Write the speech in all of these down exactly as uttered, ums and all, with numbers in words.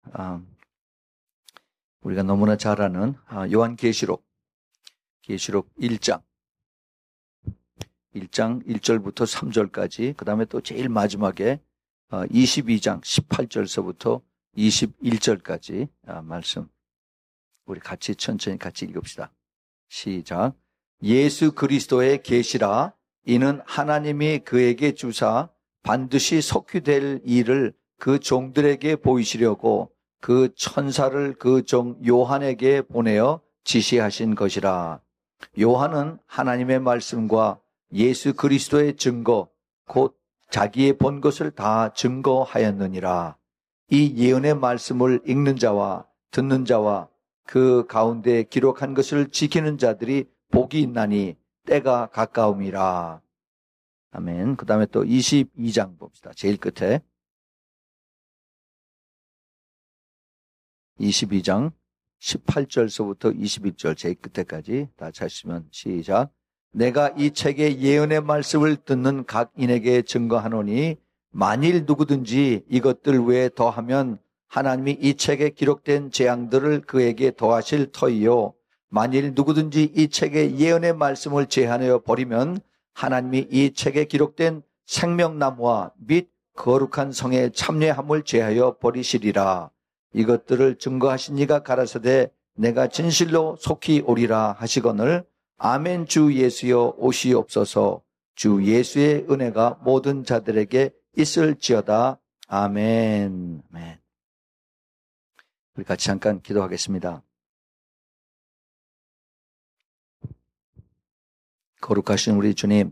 아, 우리가 너무나 잘 아는 아, 요한계시록, 계시록 일 장, 일 장 일 절부터 삼 절까지, 그 다음에 또 제일 마지막에 아, 이십이 장 십팔 절서부터 이십일 절까지 아, 말씀 우리 같이 천천히 같이 읽읍시다. 시작. 예수 그리스도의 계시라. 이는 하나님이 그에게 주사 반드시 속히될 일을 그 종들에게 보이시려고 그 천사를 그 종 요한에게 보내어 지시하신 것이라. 요한은 하나님의 말씀과 예수 그리스도의 증거 곧 자기의 본 것을 다 증거하였느니라. 이 예언의 말씀을 읽는 자와 듣는 자와 그 가운데 기록한 것을 지키는 자들이 복이 있나니 때가 가까움이라. 아멘. 그 다음에 또 이십이 장 봅시다. 제일 끝에 이십이 장 십팔 절서부터 이십일 절 제일 끝에까지 다 찾으시면 시작. 내가 이 책의 예언의 말씀을 듣는 각 인에게 증거하노니 만일 누구든지 이것들 외에 더하면 하나님이 이 책에 기록된 재앙들을 그에게 더하실 터이요. 만일 누구든지 이 책의 예언의 말씀을 제한하여 버리면 하나님이 이 책에 기록된 생명나무와 및 거룩한 성의 참여함을 제하여 버리시리라. 이것들을 증거하신 이가 가라사대 내가 진실로 속히 오리라 하시거늘 아멘. 주 예수여 오시옵소서. 주 예수의 은혜가 모든 자들에게 있을지어다. 아멘. 아멘. 우리 같이 잠깐 기도하겠습니다. 거룩하신 우리 주님,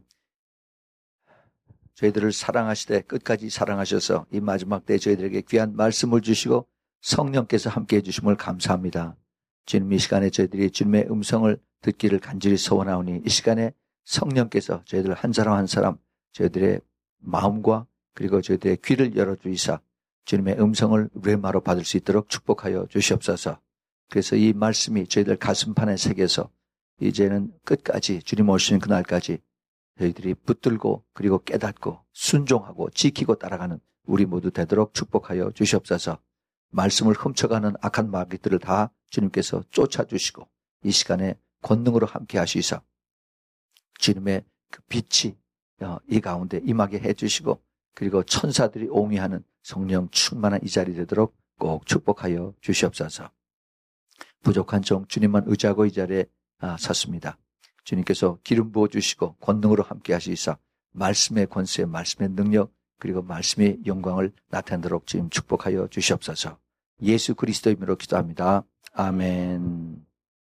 저희들을 사랑하시되 끝까지 사랑하셔서 이 마지막 때 저희들에게 귀한 말씀을 주시고 성령께서 함께해 주심을 감사합니다. 주님, 이 시간에 저희들이 주님의 음성을 듣기를 간절히 소원하오니 이 시간에 성령께서 저희들 한 사람 한 사람 저희들의 마음과 그리고 저희들의 귀를 열어주이사 주님의 음성을 뢰마로 받을 수 있도록 축복하여 주시옵소서. 그래서 이 말씀이 저희들 가슴판에 새겨서 이제는 끝까지 주님 오시는 그날까지 저희들이 붙들고 그리고 깨닫고 순종하고 지키고 따라가는 우리 모두 되도록 축복하여 주시옵소서. 말씀을 훔쳐가는 악한 마귀들을 다 주님께서 쫓아주시고 이 시간에 권능으로 함께 하시사 주님의 그 빛이 이 가운데 임하게 해주시고 그리고 천사들이 옹이하는 성령 충만한 이 자리 되도록 꼭 축복하여 주시옵소서. 부족한 종 주님만 의지하고 이 자리에 섰습니다. 주님께서 기름 부어주시고 권능으로 함께 하시사 말씀의 권세, 말씀의 능력 그리고 말씀의 영광을 나타내도록 지금 축복하여 주시옵소서. 예수 그리스도의 이름으로 기도합니다. 아멘.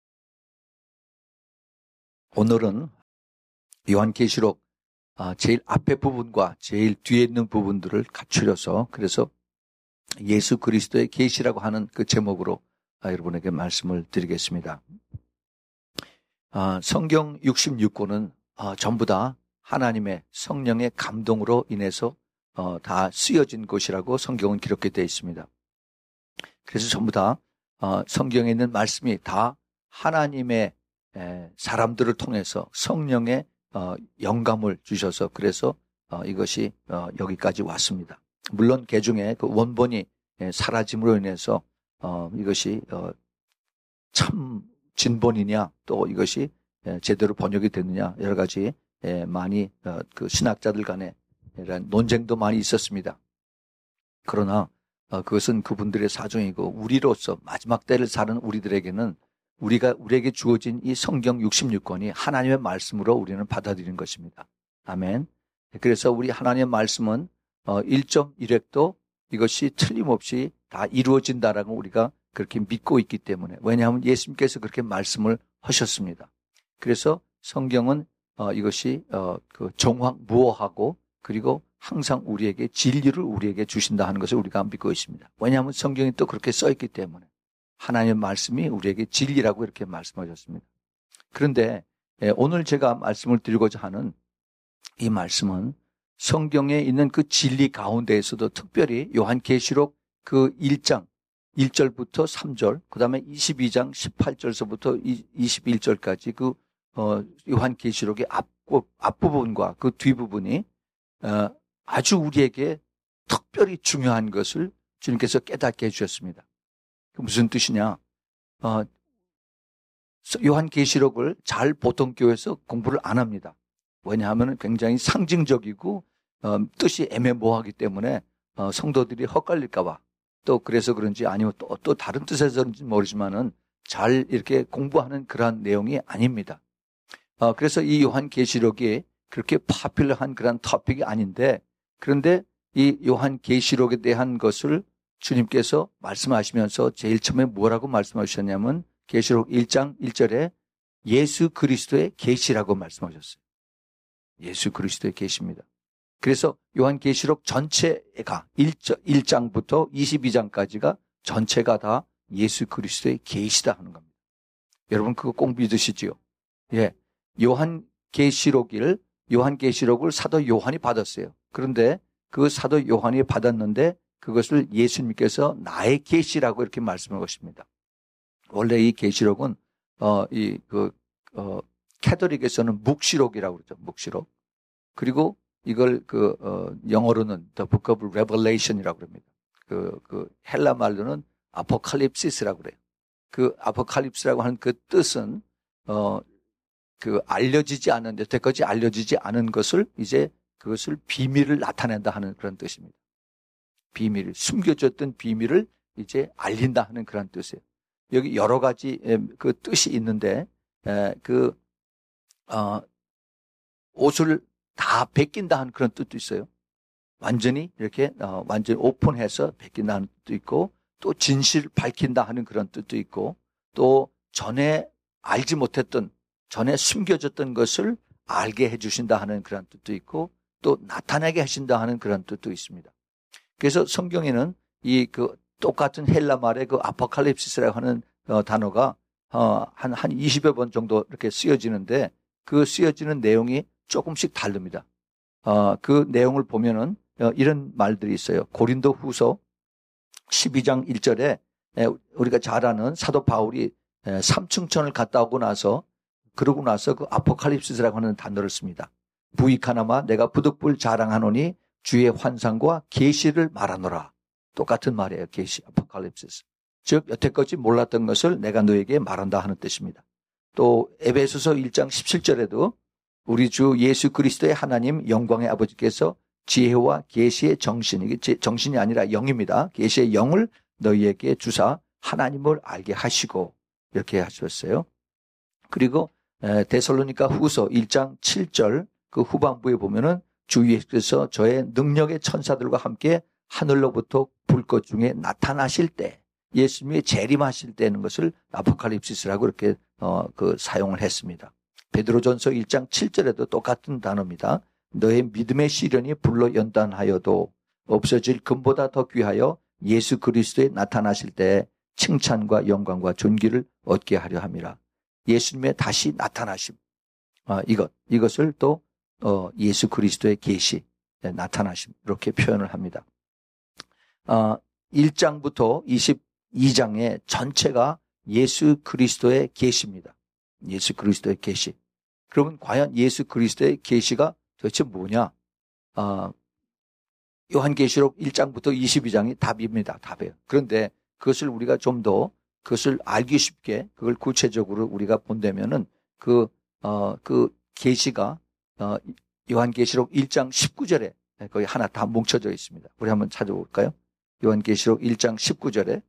오늘은 요한계시록 제일 앞에 부분과 제일 뒤에 있는 부분들을 갖추려서 그래서 예수 그리스도의 계시라고 하는 그 제목으로 여러분에게 말씀을 드리겠습니다. 성경 육십육 권은 전부 다 하나님의 성령의 감동으로 인해서 다 쓰여진 것이라고 성경은 기록되어 있습니다. 그래서 전부 다 성경에 있는 말씀이 다 하나님의 사람들을 통해서 성령의 영감을 주셔서 그래서 이것이 여기까지 왔습니다. 물론 개중에 그 원본이 사라짐으로 인해서 이것이 참 진본이냐 또 이것이 제대로 번역이 됐느냐 여러 가지 많이 그 신학자들 간에 논쟁도 많이 있었습니다. 그러나 그것은 그분들의 사정이고 우리로서 마지막 때를 사는 우리들에게는 우리가 우리에게 주어진 이 성경 육십육 권이 하나님의 말씀으로 우리는 받아들이는 것입니다. 아멘. 그래서 우리 하나님의 말씀은 일 점 일 획도 이것이 틀림없이 다 이루어진다라고 우리가 그렇게 믿고 있기 때문에 왜냐하면 예수님께서 그렇게 말씀을 하셨습니다. 그래서 성경은 이것이 그 정확무어하고 그리고 항상 우리에게 진리를 우리에게 주신다 하는 것을 우리가 믿고 있습니다. 왜냐하면 성경이 또 그렇게 써있기 때문에 하나님의 말씀이 우리에게 진리라고 이렇게 말씀하셨습니다. 그런데 오늘 제가 말씀을 드리고자 하는 이 말씀은 성경에 있는 그 진리 가운데에서도 특별히 요한계시록 그 일 장 일 절부터 삼 절, 그 다음에 이십이 장 십팔 절서부터 이십일 절까지 그 요한계시록의 앞부분과 그 뒷부분이 아주 우리에게 특별히 중요한 것을 주님께서 깨닫게 해주셨습니다. 무슨 뜻이냐? 어, 요한계시록을 잘 보통 교회에서 공부를 안 합니다. 왜냐하면 굉장히 상징적이고 어, 뜻이 애매모호하기 때문에 어, 성도들이 헛갈릴까 봐. 또 그래서 그런지 아니면 또, 또 다른 뜻에서인지 모르지만은 잘 이렇게 공부하는 그러한 내용이 아닙니다. 어, 그래서 이 요한계시록이 그렇게 파퓰러한 그런 토픽이 아닌데, 그런데 이 요한계시록에 대한 것을 주님께서 말씀하시면서 제일 처음에 뭐라고 말씀하셨냐면 계시록 일 장 일 절에 예수 그리스도의 계시라고 말씀하셨어요. 예수 그리스도의 계시입니다. 그래서 요한계시록 전체가 일 장부터 이십이 장까지가 전체가 다 예수 그리스도의 계시다 하는 겁니다. 여러분 그거 꼭 믿으시지요? 예, 요한계시록을 요한계시록을 사도 요한이 받았어요. 그런데 그 사도 요한이 받았는데 그것을 예수님께서 나의 계시라고 이렇게 말씀한 것입니다. 원래 이 계시록은 어, 이 그 어, 캐톨릭에서는 묵시록이라고 그러죠. 묵시록. 그리고 이걸 그 어, 영어로는 The Book of Revelation이라고 그럽니다. 그, 그 헬라 말로는 아포칼립시스라고 그래요. 그 아포칼립스라고 하는 그 뜻은 어, 그 알려지지 않은 여태까지 알려지지 않은 것을 이제 그것을 비밀을 나타낸다 하는 그런 뜻입니다. 비밀을 숨겨졌던 비밀을 이제 알린다 하는 그런 뜻이에요. 여기 여러 가지 그 뜻이 있는데 그 어, 옷을 다 벗긴다 하는 그런 뜻도 있어요. 완전히 이렇게 어, 완전히 오픈해서 벗긴다 하는 뜻도 있고, 또 진실을 밝힌다 하는 그런 뜻도 있고, 또 전에 알지 못했던 전에 숨겨졌던 것을 알게 해주신다 하는 그런 뜻도 있고, 또 나타나게 하신다 하는 그런 뜻도 있습니다. 그래서 성경에는 이 그 똑같은 헬라 말의 그 아포칼립시스라고 하는 어, 단어가 어, 한, 한 이십여 번 정도 이렇게 쓰여지는데 그 쓰여지는 내용이 조금씩 다릅니다. 어, 그 내용을 보면은 어, 이런 말들이 있어요. 고린도 후서 십이 장 일 절에 에, 우리가 잘 아는 사도 바울이 에, 삼층천을 갔다 오고 나서 그러고 나서 그 아포칼립시스라고 하는 단어를 씁니다. 부익하나마 내가 부득불 자랑하노니 주의 환상과 계시를 말하노라. 똑같은 말이에요. 계시, 아포칼립시스. 즉 여태까지 몰랐던 것을 내가 너에게 말한다 하는 뜻입니다. 또 에베소서 일 장 십칠 절에도 우리 주 예수 그리스도의 하나님 영광의 아버지께서 지혜와 계시의 정신, 이게 정신이 아니라 영입니다. 계시의 영을 너희에게 주사 하나님을 알게 하시고 이렇게 하셨어요. 그리고 데살로니가 후서 일 장 칠 절 그 후반부에 보면은 주 예수께서 저의 능력의 천사들과 함께 하늘로부터 불꽃 중에 나타나실 때, 예수님이 재림하실 때는 것을 아포칼립시스라고 이렇게 어, 그 사용을 했습니다. 베드로전서 일 장 칠 절에도 똑같은 단어입니다. 너의 믿음의 시련이 불로 연단하여도 없어질 금보다 더 귀하여 예수 그리스도에 나타나실 때 칭찬과 영광과 존귀를 얻게 하려 함이라. 예수님의 다시 나타나심, 아, 이것, 이것을 또 어, 예수 그리스도의 계시, 나타나심 이렇게 표현을 합니다. 어, 일 장부터 이십이 장의 전체가 예수 그리스도의 계시입니다. 예수 그리스도의 계시. 그러면 과연 예수 그리스도의 계시가 도대체 뭐냐? 어, 요한계시록 일 장부터 이십이 장이 답입니다. 답이에요. 그런데 그것을 우리가 좀 더 그것을 알기 쉽게 그걸 구체적으로 우리가 본다면은 그, 어, 그 계시가 어, 요한계시록 일 장 십구 절에 거기 하나 다 뭉쳐져 있습니다. 우리 한번 찾아볼까요? 요한계시록 일 장 십구 절에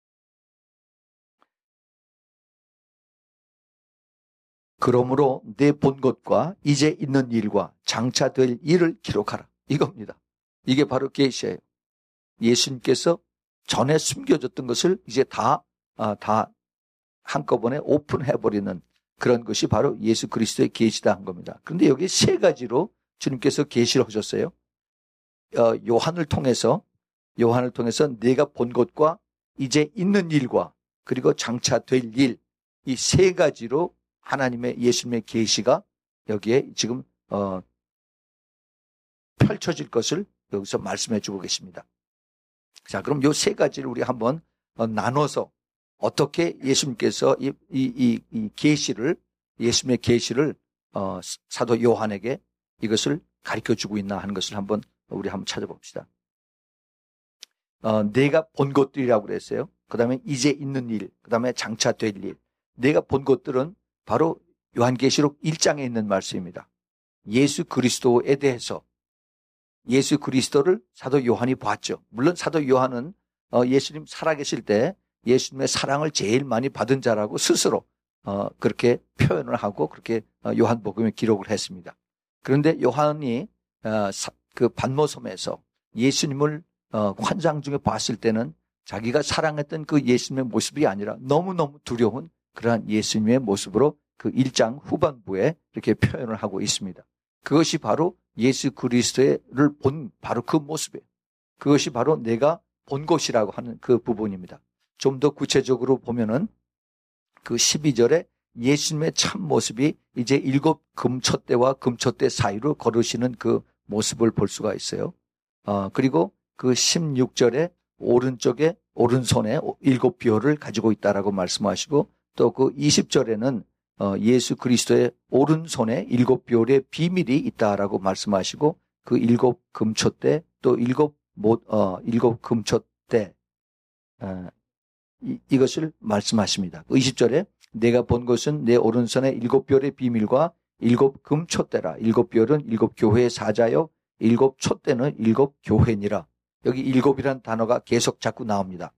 그러므로 내 본 것과 이제 있는 일과 장차 될 일을 기록하라. 이겁니다. 이게 바로 계시예요. 예수님께서 전에 숨겨졌던 것을 이제 다, 아, 다 한꺼번에 오픈해버리는 그런 것이 바로 예수 그리스도의 계시다 한 겁니다. 그런데 여기 세 가지로 주님께서 계시를 하셨어요. 어, 요한을 통해서 요한을 통해서 내가 본 것과 이제 있는 일과 그리고 장차 될 일, 이 세 가지로 하나님의 예수님의 계시가 여기에 지금 어, 펼쳐질 것을 여기서 말씀해 주고 계십니다. 자, 그럼 이 세 가지를 우리 한번 어, 나눠서 어떻게 예수님께서 이, 이, 이, 이 계시를, 예수님의 계시를, 어, 사도 요한에게 이것을 가르쳐 주고 있나 하는 것을 한번 우리 한번 찾아봅시다. 어, 내가 본 것들이라고 그랬어요. 그 다음에 이제 있는 일, 그 다음에 장차 될 일. 내가 본 것들은 바로 요한계시록 일 장에 있는 말씀입니다. 예수 그리스도에 대해서 예수 그리스도를 사도 요한이 봤죠. 물론 사도 요한은 예수님 살아계실 때 예수님의 사랑을 제일 많이 받은 자라고 스스로 그렇게 표현을 하고 그렇게 요한복음에 기록을 했습니다. 그런데 요한이 그 반모섬에서 예수님을 환상 중에 봤을 때는 자기가 사랑했던 그 예수님의 모습이 아니라 너무너무 두려운 그러한 예수님의 모습으로 그 일 장 후반부에 이렇게 표현을 하고 있습니다. 그것이 바로 예수 그리스도를 본 바로 그 모습이에요. 그것이 바로 내가 본 것이라고 하는 그 부분입니다. 좀 더 구체적으로 보면은 그 십이 절에 예수님의 참 모습이 이제 일곱 금촛대와 금촛대 사이로 걸으시는 그 모습을 볼 수가 있어요. 어, 그리고 그 십육 절에 오른쪽에 오른손에 일곱 벼를 가지고 있다라고 말씀하시고 또 그 이십 절에는 어, 예수 그리스도의 오른손에 일곱 벼의 비밀이 있다라고 말씀하시고 그 일곱 금촛대 또 일곱 못, 어, 일곱 금촛대 어, 이, 이것을 말씀하십니다. 이십 절에 내가 본 것은 내 오른손에 일곱 별의 비밀과 일곱 금촛대라. 일곱 별은 일곱 교회의 사자요 일곱 촛대는 일곱 교회니라. 여기 일곱이라는 단어가 계속 자꾸 나옵니다.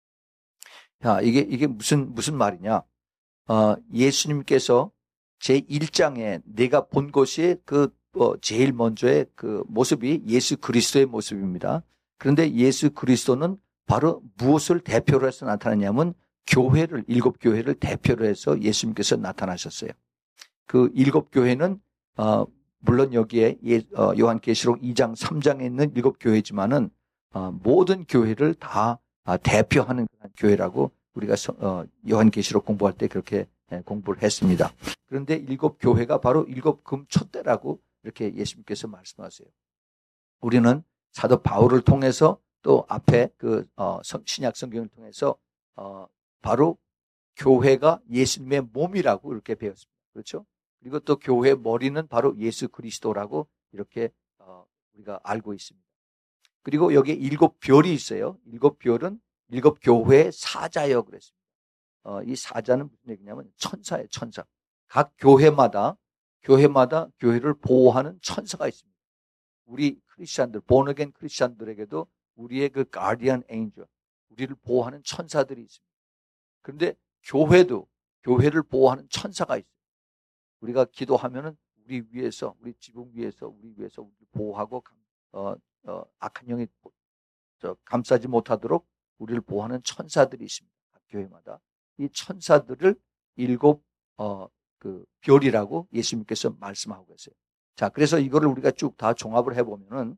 자, 이게 이게 무슨 무슨 말이냐? 어, 예수님께서 제일 장에 내가 본 것이 그 어, 제일 먼저의 그 모습이 예수 그리스도의 모습입니다. 그런데 예수 그리스도는 바로 무엇을 대표로 해서 나타나냐면 교회를, 일곱 교회를 대표로 해서 예수님께서 나타나셨어요. 그 일곱 교회는 어, 물론 여기에 예, 어, 요한계시록 이 장 삼 장에 있는 일곱 교회지만은 어, 모든 교회를 다 아, 대표하는 교회라고 우리가 어, 요한계시록 공부할 때 그렇게 예, 공부를 했습니다. 그런데 일곱 교회가 바로 일곱 금촛대라고 이렇게 예수님께서 말씀하세요. 우리는 사도 바울을 통해서 또 앞에 그 어, 신약 성경을 통해서 어, 바로 교회가 예수님의 몸이라고 이렇게 배웠습니다. 그렇죠? 그리고 또 교회의 머리는 바로 예수 그리스도라고 이렇게 어, 우리가 알고 있습니다. 그리고 여기에 일곱 별이 있어요. 일곱 별은 일곱 교회의 사자여 그랬습니다. 어, 이 사자는 무슨 얘기냐면 천사예요, 천사. 각 교회마다 교회마다 교회를 보호하는 천사가 있습니다. 우리 크리스천들, 본어겐 크리스천들에게도 우리의 그 가디언 엔젤, 우리를 보호하는 천사들이 있습니다. 그런데 교회도 교회를 보호하는 천사가 있어요. 우리가 기도하면은 우리 위에서, 우리 지붕 위에서, 우리 위에서 우리를 보호하고 어, 어, 악한 영이 저, 감싸지 못하도록 우리를 보호하는 천사들이 있습니다. 각 교회마다 이 천사들을 일곱 어, 그 별이라고 예수님께서 말씀하고 계세요. 자, 그래서 이거를 우리가 쭉 다 종합을 해보면은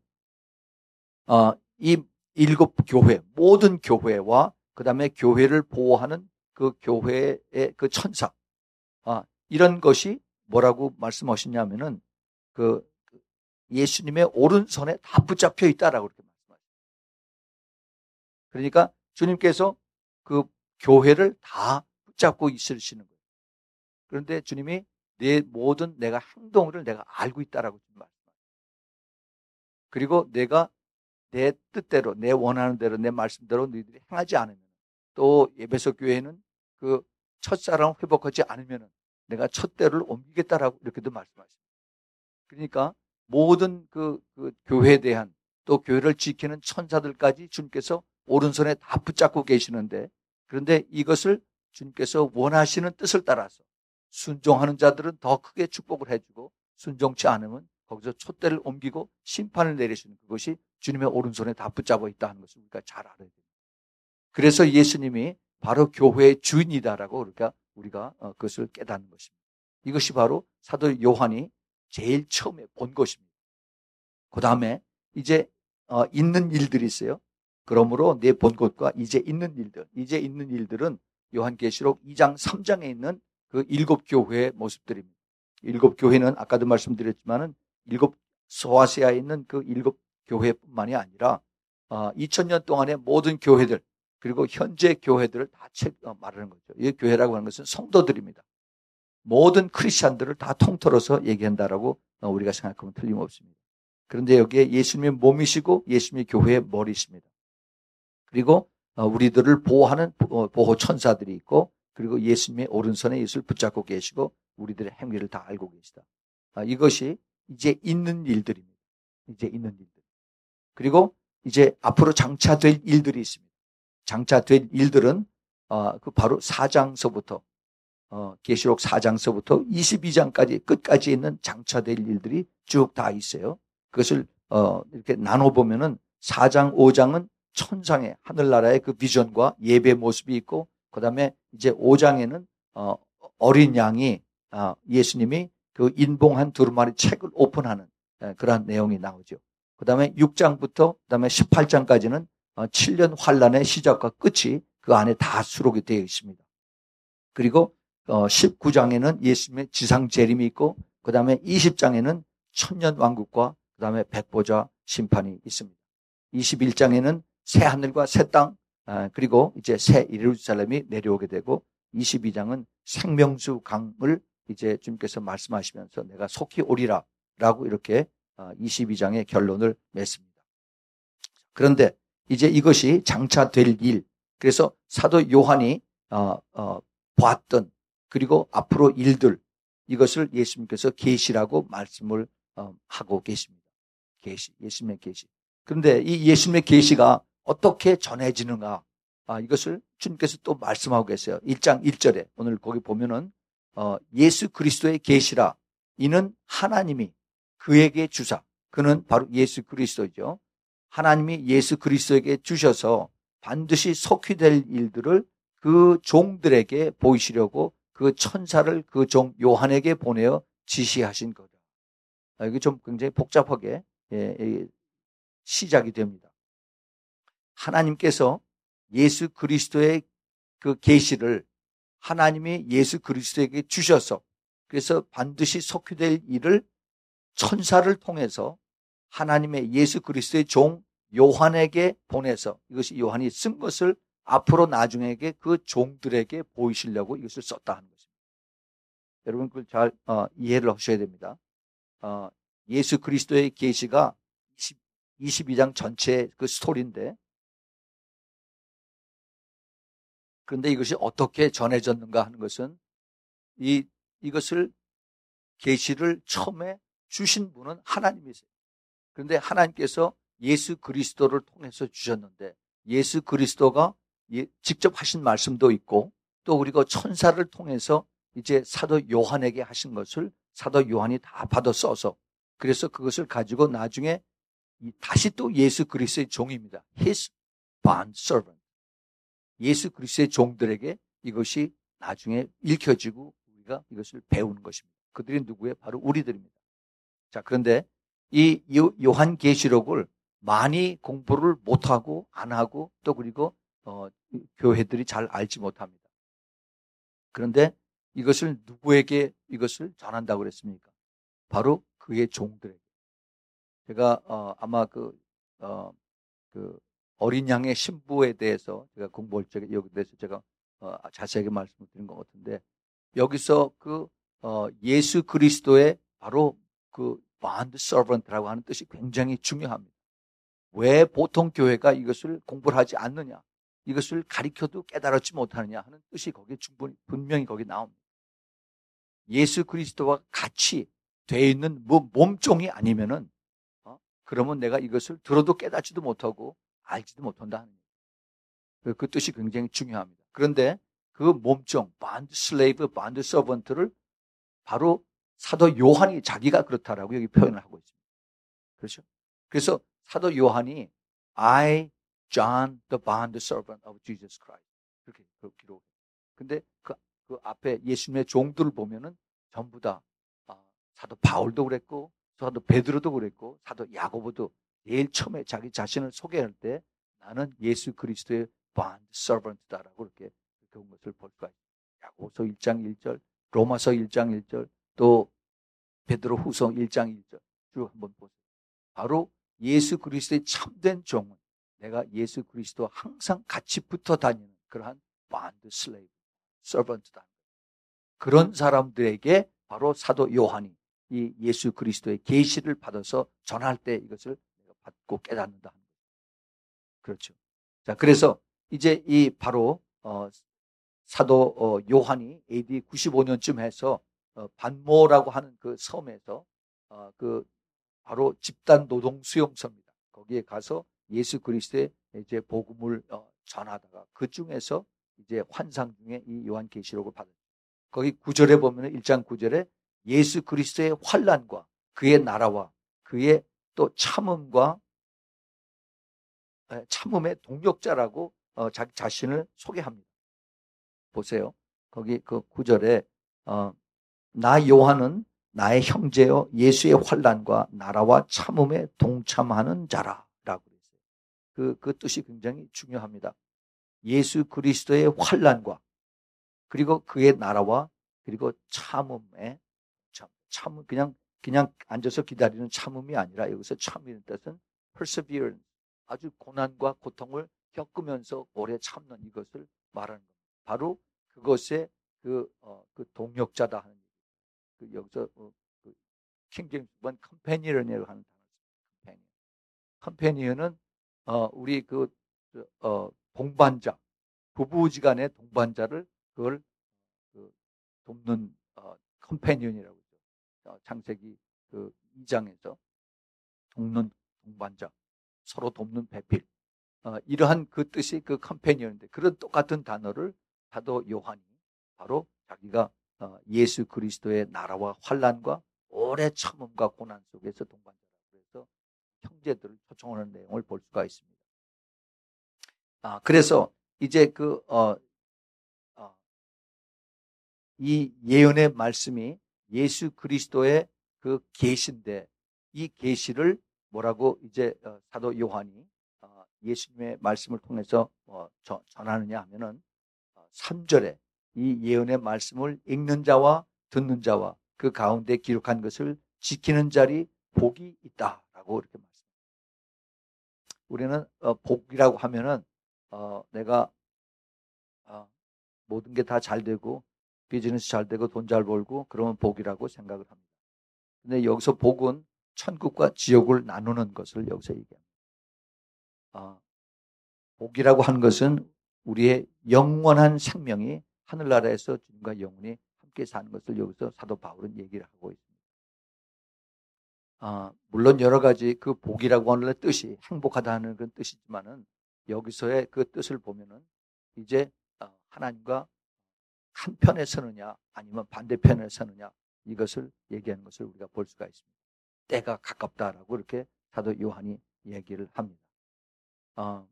어, 이 일곱 교회, 모든 교회와 그 다음에 교회를 보호하는 그 교회의 그 천사, 아, 이런 것이 뭐라고 말씀하시냐면은 그 예수님의 오른손에 다 붙잡혀 있다라고 그렇게 말씀하십니다. 그러니까 주님께서 그 교회를 다 붙잡고 있으시는 거예요. 그런데 주님이 내 모든 내가 행동을 내가 알고 있다라고 말씀하십니다. 그리고 내가 내 뜻대로, 내 원하는 대로, 내 말씀대로 너희들이 행하지 않으면, 또 에베소 교회는 그 첫사랑을 회복하지 않으면 내가 첫대를 옮기겠다라고 이렇게도 말씀하십니다. 그러니까 모든 그, 그 교회에 대한 또 교회를 지키는 천사들까지 주님께서 오른손에 다 붙잡고 계시는데, 그런데 이것을 주님께서 원하시는 뜻을 따라서 순종하는 자들은 더 크게 축복을 해주고 순종치 않으면 거기서 촛대를 옮기고 심판을 내리시는 그것이 주님의 오른손에 다 붙잡아 있다는 것을 우리가 잘 알아야 됩니다. 그래서 예수님이 바로 교회의 주인이다라고 우리가, 우리가 그것을 깨닫는 것입니다. 이것이 바로 사도 요한이 제일 처음에 본 것입니다. 그 다음에 이제 있는 일들이 있어요. 그러므로 내 본 것과 이제 있는 일들, 이제 있는 일들은 요한계시록 이 장 삼 장에 있는 그 일곱 교회의 모습들입니다. 일곱 교회는 아까도 말씀드렸지만은 일곱 소아시아에 있는 그 일곱 교회뿐만이 아니라 이천 년 동안의 모든 교회들 그리고 현재 교회들을 다 책, 말하는 거죠. 이 교회라고 하는 것은 성도들입니다. 모든 크리스찬들을 다 통틀어서 얘기한다라고 우리가 생각하면 틀림없습니다. 그런데 여기에 예수님의 몸이시고 예수님의 교회의 머리이십니다. 그리고 어, 우리들을 보호하는 보호 천사들이 있고, 그리고 예수님의 오른손에 예수를 붙잡고 계시고 우리들의 행위를 다 알고 계시다. 아, 이것이 이제 있는 일들입니다. 이제 있는 일들. 그리고 이제 앞으로 장차될 일들이 있습니다. 장차될 일들은 어, 그 바로 사 장서부터 어, 계시록 사 장서부터 이십이 장까지 끝까지 있는 장차될 일들이 쭉 다 있어요. 그것을 어, 이렇게 나눠보면은 사 장, 오 장은 천상의 하늘나라의 그 비전과 예배 모습이 있고, 그 다음에 이제 오 장에는 어, 어린 양이 어, 예수님이 그 인봉한 두루마리 책을 오픈하는 에, 그러한 내용이 나오죠. 그 다음에 육 장부터 그 다음에 십팔 장까지는 어, 칠 년 환란의 시작과 끝이 그 안에 다 수록이 되어 있습니다. 그리고 어, 십구 장에는 예수님의 지상 재림이 있고, 그 다음에 이십 장에는 천년 왕국과 그 다음에 백보자 심판이 있습니다. 이십일 장에는 새 하늘과 새 땅, 아, 그리고 이제 새 예루살렘이 내려오게 되고, 이십이 장은 생명수 강을 이제 주님께서 말씀하시면서 내가 속히 오리라 라고 이렇게 이십이 장의 결론을 맺습니다. 그런데 이제 이것이 장차 될 일, 그래서 사도 요한이 어, 어, 보았던 그리고 앞으로 일들, 이것을 예수님께서 계시라고 말씀을 어, 하고 계십니다. 계시, 예수님의 계시. 그런데 이 예수님의 계시가 어떻게 전해지는가? 아, 이것을 주님께서 또 말씀하고 계세요. 일 장 일 절에 오늘 거기 보면은 어, 예수 그리스도의 계시라. 이는 하나님이 그에게 주사. 그는 바로 예수 그리스도죠. 하나님이 예수 그리스도에게 주셔서 반드시 속히 될 일들을 그 종들에게 보이시려고 그 천사를 그 종 요한에게 보내어 지시하신 거다. 아, 이게 좀 굉장히 복잡하게 예, 예, 시작이 됩니다. 하나님께서 예수 그리스도의 그 계시를 하나님이 예수 그리스도에게 주셔서, 그래서 반드시 속히 될 일을 천사를 통해서 하나님의 예수 그리스도의 종 요한에게 보내서, 이것이 요한이 쓴 것을 앞으로 나중에게 그 종들에게 보이시려고 이것을 썼다 하는 것입니다. 여러분 그걸 잘 어, 이해를 하셔야 됩니다. 어, 예수 그리스도의 계시가 이십이 장 전체 그 스토리인데, 그런데 이것이 어떻게 전해졌는가 하는 것은 이 이것을 계시를 처음에 주신 분은 하나님이세요. 그런데 하나님께서 예수 그리스도를 통해서 주셨는데, 예수 그리스도가 직접 하신 말씀도 있고, 또 우리가 천사를 통해서 이제 사도 요한에게 하신 것을 사도 요한이 다 받아 써서, 그래서 그것을 가지고 나중에 다시 또 예수 그리스도의 종입니다. His bond servant. 예수 그리스도의 종들에게 이것이 나중에 읽혀지고 우리가 이것을 배우는 것입니다. 그들이 누구예요? 바로 우리들입니다. 자, 그런데 이 요한계시록을 많이 공부를 못하고 안 하고, 또 그리고 어, 교회들이 잘 알지 못합니다. 그런데 이것을 누구에게 이것을 전한다고 그랬습니까? 바로 그의 종들에게. 제가 어, 아마 그, 어, 그 어린 양의 신부에 대해서 제가 공부할 적에 여기 대해서 제가 어, 자세하게 말씀을 드린 것 같은데, 여기서 그 어, 예수 그리스도의 바로 그 bond servant라고 하는 뜻이 굉장히 중요합니다. 왜 보통 교회가 이것을 공부를 하지 않느냐, 이것을 가르쳐도 깨달았지 못하느냐 하는 뜻이 거기에 충분히 분명히 거기 나옵니다. 예수 그리스도와 같이 되어 있는 뭐 몸종이 아니면은 어? 그러면 내가 이것을 들어도 깨닫지도 못하고 알지도 못한다 하는 거예요. 그 뜻이 굉장히 중요합니다. 그런데 그 몸종, bond slave, bond servant를 바로 사도 요한이 자기가 그렇다라고 여기 표현을 하고 있습니다. 그렇죠? 그래서 사도 요한이 I, John, the bond servant of Jesus Christ 이렇게 기록해요. 근데 그, 그 앞에 예수님의 종들을 보면은 전부 다 아, 사도 바울도 그랬고, 사도 베드로도 그랬고, 사도 야고보도 제일 처음에 자기 자신을 소개할 때 나는 예수 그리스도의 bond servant다라고 이렇게 그런 것을 볼 수가 있습니다. 야고보서 일 장 일 절, 로마서 일 장 일 절, 또 베드로 후서 일 장 일 절 쭉 한번 보세요. 바로 예수 그리스도의 참된 종은 내가 예수 그리스도와 항상 같이 붙어 다니는 그러한 bond slave, servant다. 그런 사람들에게 바로 사도 요한이 이 예수 그리스도의 계시를 받아서 전할 때 이것을 받고 깨닫는다. 그렇죠. 자, 그래서 이제 이 바로 어, 사도 어, 요한이 에이디 구십오 년쯤 해서 어, 반모라고 하는 그 섬에서 어, 그 바로 집단 노동 수용소입니다. 거기에 가서 예수 그리스도의 이제 복음을 어, 전하다가 그 중에서 이제 환상 중에 이 요한계시록을 받은 거기 구 절에 보면 일 장 구 절에 예수 그리스도의 환난과 그의 나라와 그의 또 참음과 참음의 동력자라고 어, 자기 자신을 소개합니다. 보세요. 거기 그 구 절에 어, 나 요한은 나의 형제여 예수의 환난과 나라와 참음에 동참하는 자라라고 했어요. 그, 그 뜻이 굉장히 중요합니다. 예수 그리스도의 환난과 그리고 그의 나라와 그리고 참음에 참, 참 그냥 그냥 앉아서 기다리는 참음이 아니라 여기서 참이라는 뜻은 perseverance, 아주 고난과 고통을 겪으면서 오래 참는 이것을 말하는 겁니다. 바로 그것의 그, 어, 그 동력자다 하는 그 여기서 어, 그 킹제임스번 컴패니언이라고 하는 단어입니다. 컴패니언은 어, 우리 그 어, 동반자, 부부지간의 동반자를 그걸 그 돕는 어, 컴패니언이라고 하죠. 어, 창세기 그 이 장에서 돕는 동반자, 서로 돕는 배필. 어, 이러한 그 뜻이 그 컴패니언인데 그런 똑같은 단어를 사도 요한이 바로 자기가 어, 예수 그리스도의 나라와 환난과 오래 참음과 고난 속에서 동반자라고 해서 형제들을 초청하는 내용을 볼 수가 있습니다. 아, 그래서 이제 그 어, 어, 이 예언의 말씀이 예수 그리스도의 그 계시인데 이 계시를 뭐라고 이제 어, 사도 요한이 어, 예수님의 말씀을 통해서 어, 저, 전하느냐 하면은 어, 삼 절에 이 예언의 말씀을 읽는 자와 듣는 자와 그 가운데 기록한 것을 지키는 자리 복이 있다라고 이렇게 말씀합니다. 우리는 어, 복이라고 하면은 어, 내가 어, 모든 게 다 잘 되고 비즈니스 잘 되고 돈 잘 벌고 그러면 복이라고 생각을 합니다. 근데 여기서 복은 천국과 지옥을 나누는 것을 여기서 얘기합니다. 어, 복이라고 하는 것은 우리의 영원한 생명이 하늘나라에서 주님과 영원히 함께 사는 것을 여기서 사도 바울은 얘기를 하고 있습니다. 어, 물론 여러 가지 그 복이라고 하는 뜻이 행복하다는 그런 뜻이지만은 여기서의 그 뜻을 보면은 이제 어, 하나님과 한 편에 서느냐 아니면 반대편에 서느냐 이것을 얘기하는 것을 우리가 볼 수가 있습니다. 때가 가깝다라고 이렇게 사도 요한이 얘기를 합니다. 어,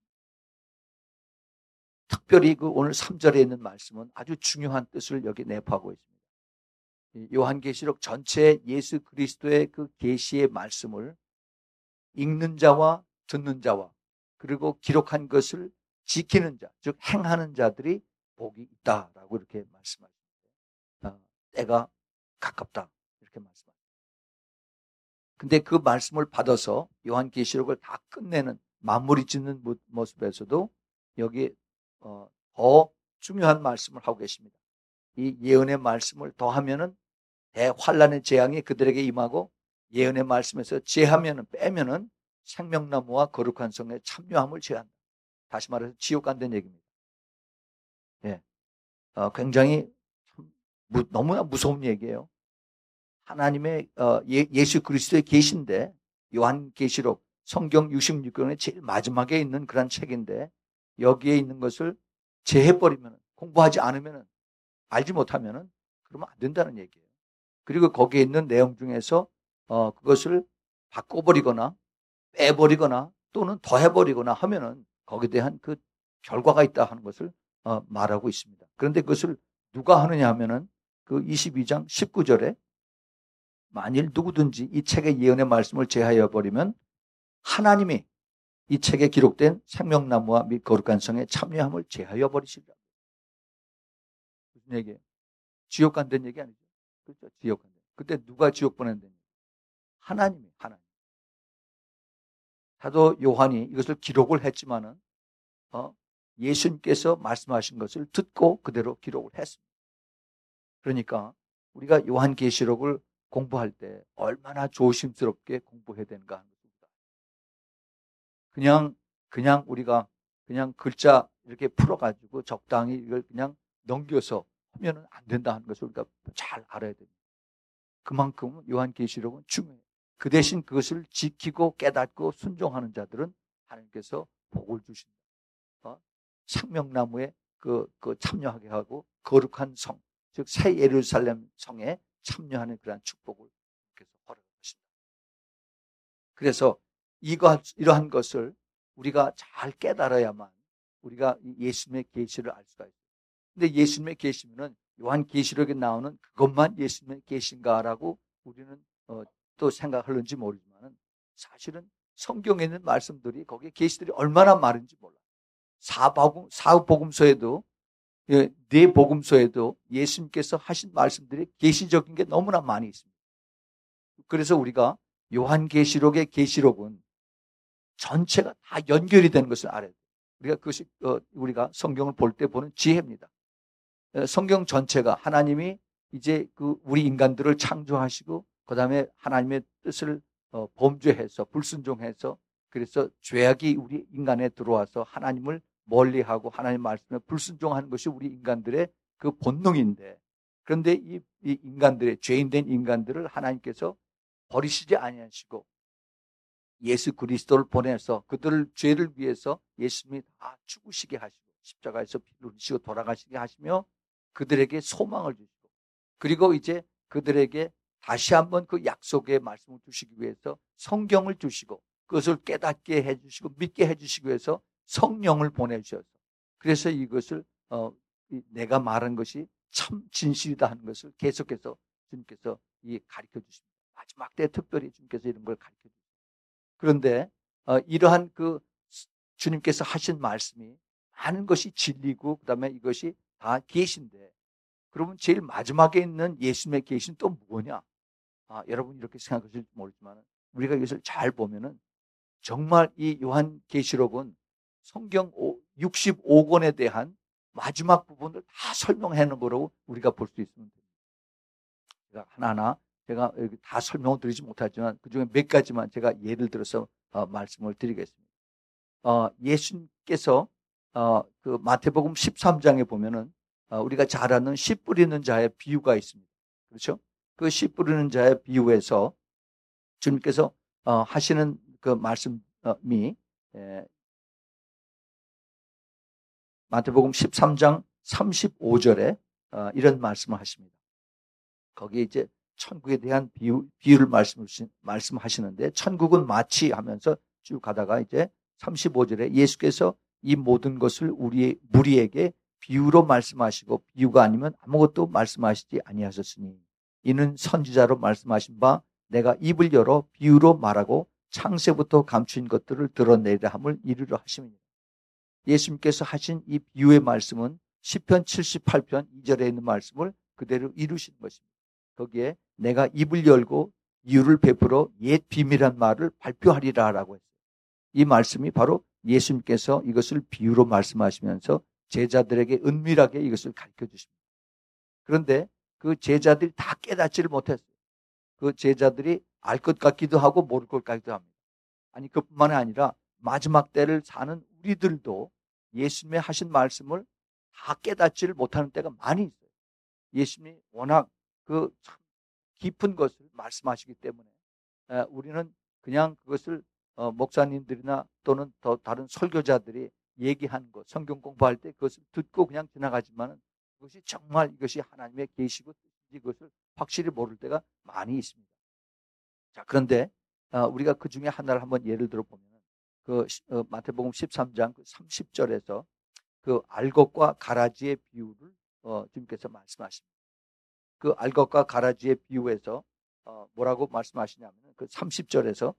특별히 그 오늘 삼 절에 있는 말씀은 아주 중요한 뜻을 여기 내포하고 있습니다. 요한계시록 전체 예수 그리스도의 그 계시의 말씀을 읽는 자와 듣는 자와 그리고 기록한 것을 지키는 자, 즉 행하는 자들이 복이 있다라고 이렇게 말씀하십니다. 어, 때가 가깝다 이렇게 말씀합니다. 근데 그 말씀을 받아서 요한계시록을 다 끝내는 마무리 짓는 모습에서도 여기 어, 더 중요한 말씀을 하고 계십니다. 이 예언의 말씀을 더하면은 대환란의 재앙이 그들에게 임하고 예언의 말씀에서 제하면은 빼면은 생명나무와 거룩한 성에 참여함을 제한다. 다시 말해서 지옥 간다는 얘기입니다. 예, 어, 굉장히 무, 너무나 무서운 얘기예요. 하나님의 어, 예, 예수 그리스도의 계시인데 요한계시록 성경 육십육 권의 제일 마지막에 있는 그런 책인데 여기에 있는 것을 제해버리면 공부하지 않으면 알지 못하면 그러면 안 된다는 얘기예요. 그리고 거기에 있는 내용 중에서 어, 그것을 바꿔버리거나 빼버리거나 또는 더해버리거나 하면은 거기에 대한 그 결과가 있다 하는 것을 어, 말하고 있습니다. 그런데 그것을 누가 하느냐 하면은 그 이십이 장 십구 절에 만일 누구든지 이 책의 예언의 말씀을 제하여 버리면 하나님이 이 책에 기록된 생명나무와 및 거룩한 성에 참여함을 제하여 버리시리라. 무슨 얘기예요? 지옥 간다는 얘기 아니죠? 그렇죠? 지옥 간다. 그때 누가 지옥 보낸다는 얘기? 하나님이 하나님. 사도 요한이 이것을 기록을 했지만은 어, 예수님께서 말씀하신 것을 듣고 그대로 기록을 했습니다. 그러니까 우리가 요한계시록을 공부할 때 얼마나 조심스럽게 공부해야 되는가 하는 것입니다. 그냥 그냥 우리가 그냥 글자 이렇게 풀어가지고 적당히 이걸 그냥 넘겨서 하면은 안 된다 하는 것을 우리가 잘 알아야 됩니다. 그만큼 요한계시록은 중요해요. 그 대신 그것을 지키고 깨닫고 순종하는 자들은 하나님께서 복을 주신다. 어? 생명나무에 그, 그 참여하게 하고 거룩한 성, 즉 새 예루살렘 성에 참여하는 그러한 축복을 그래서 허락해 주신다. 그래서 이거 이러한 것을 우리가 잘 깨달아야만 우리가 예수님의 계시를 알 수가 있어요. 근데 예수님의 계시면은 요한계시록에 나오는 그것만 예수님의 계신가라고 우리는 어, 또 생각하는지 모르지만 사실은 성경에 있는 말씀들이 거기에 계시들이 얼마나 많은지 몰라요. 사복음, 사복음서에도 네 복음서에도 예수님께서 하신 말씀들이 계시적인 게 너무나 많이 있습니다. 그래서 우리가 요한계시록의 계시록은 전체가 다 연결이 되는 것을 알아야 돼요. 우리가 그것이 어, 우리가 성경을 볼 때 보는 지혜입니다. 성경 전체가 하나님이 이제 그 우리 인간들을 창조하시고 그 다음에 하나님의 뜻을 어, 범죄해서 불순종해서 그래서 죄악이 우리 인간에 들어와서 하나님을 멀리하고 하나님 말씀에 불순종하는 것이 우리 인간들의 그 본능인데 그런데 이, 이 인간들의 죄인된 인간들을 하나님께서 버리시지 아니하시고 예수 그리스도를 보내서 그들을 죄를 위해서 예수님이 다 죽으시게 하시고 십자가에서 피를 흘리시고 돌아가시게 하시며 그들에게 소망을 주시고 그리고 이제 그들에게 다시 한번 그 약속의 말씀을 주시기 위해서 성경을 주시고 그것을 깨닫게 해주시고 믿게 해주시기 위해서 성령을 보내주셔서 그래서 이것을 어, 내가 말한 것이 참 진실이다 하는 것을 계속해서 주님께서 이 가르쳐 주십니다. 마지막 때 특별히 주님께서 이런 걸 가르쳐 주십니다. 그런데 어, 이러한 그 주님께서 하신 말씀이 많은 것이 진리고 그다음에 이것이 다 계신데 그러면 제일 마지막에 있는 예수님의 계신 또 뭐냐? 아, 여러분 이렇게 생각하실지 모르지만 우리가 이것을 잘 보면은 정말 이 요한계시록은 성경 육십오 권에 대한 마지막 부분을 다 설명해 놓은 거라고 우리가 볼 수 있습니다. 제가 하나하나 제가 여기 다 설명을 드리지 못하지만 그중에 몇 가지만 제가 예를 들어서 어, 말씀을 드리겠습니다. 어, 예수님께서 어, 그 마태복음 십삼 장에 보면은 어, 우리가 잘 아는 씨 뿌리는 자의 비유가 있습니다. 그렇죠? 그 씨 뿌리는 자의 비유에서 주님께서 어, 하시는 그 말씀이 에, 마태복음 십삼 장 삼십오 절에 어, 이런 말씀을 하십니다. 거기에 이제 천국에 대한 비유, 비유를 말씀, 말씀하시는데 천국은 마치 하면서 쭉 가다가 이제 삼십오 절에 예수께서 이 모든 것을 우리 무리에게 비유로 말씀하시고 비유가 아니면 아무것도 말씀하시지 아니하셨으니 이는 선지자로 말씀하신 바 내가 입을 열어 비유로 말하고 창세부터 감추인 것들을 드러내려 함을 이루려 하심이니라. 예수님께서 하신 이 비유의 말씀은 시편 칠십팔 편 이 절에 있는 말씀을 그대로 이루신 것입니다. 거기에 내가 입을 열고 이유를 베풀어 옛 비밀한 말을 발표하리라 라고 했어요. 이 말씀이 바로 예수님께서 이것을 비유로 말씀하시면서 제자들에게 은밀하게 이것을 가르쳐 주십니다. 그런데 그 제자들이 다 깨닫지를 못했어요. 그 제자들이 알 것 같기도 하고 모를 것 같기도 합니다. 아니 그뿐만 아니라 마지막 때를 사는 우리들도 예수님의 하신 말씀을 다 깨닫지를 못하는 때가 많이 있어요. 예수님이 워낙 그 깊은 것을 말씀하시기 때문에 우리는 그냥 그것을 목사님들이나 또는 더 다른 설교자들이 얘기하는 것, 성경 공부할 때 그것을 듣고 그냥 지나가지만 그것이 정말 이것이 하나님의 계시고 이것을 확실히 모를 때가 많이 있습니다. 자, 그런데 우리가 그 중에 하나를 한번 예를 들어 보면 그 마태복음 십삼 장 삼십 절에서 그 알곡과 가라지의 비유를 주님께서 말씀하십니다. 그 알곡과 가라지의 비유에서 어, 뭐라고 말씀하시냐면 그 삼십 절에서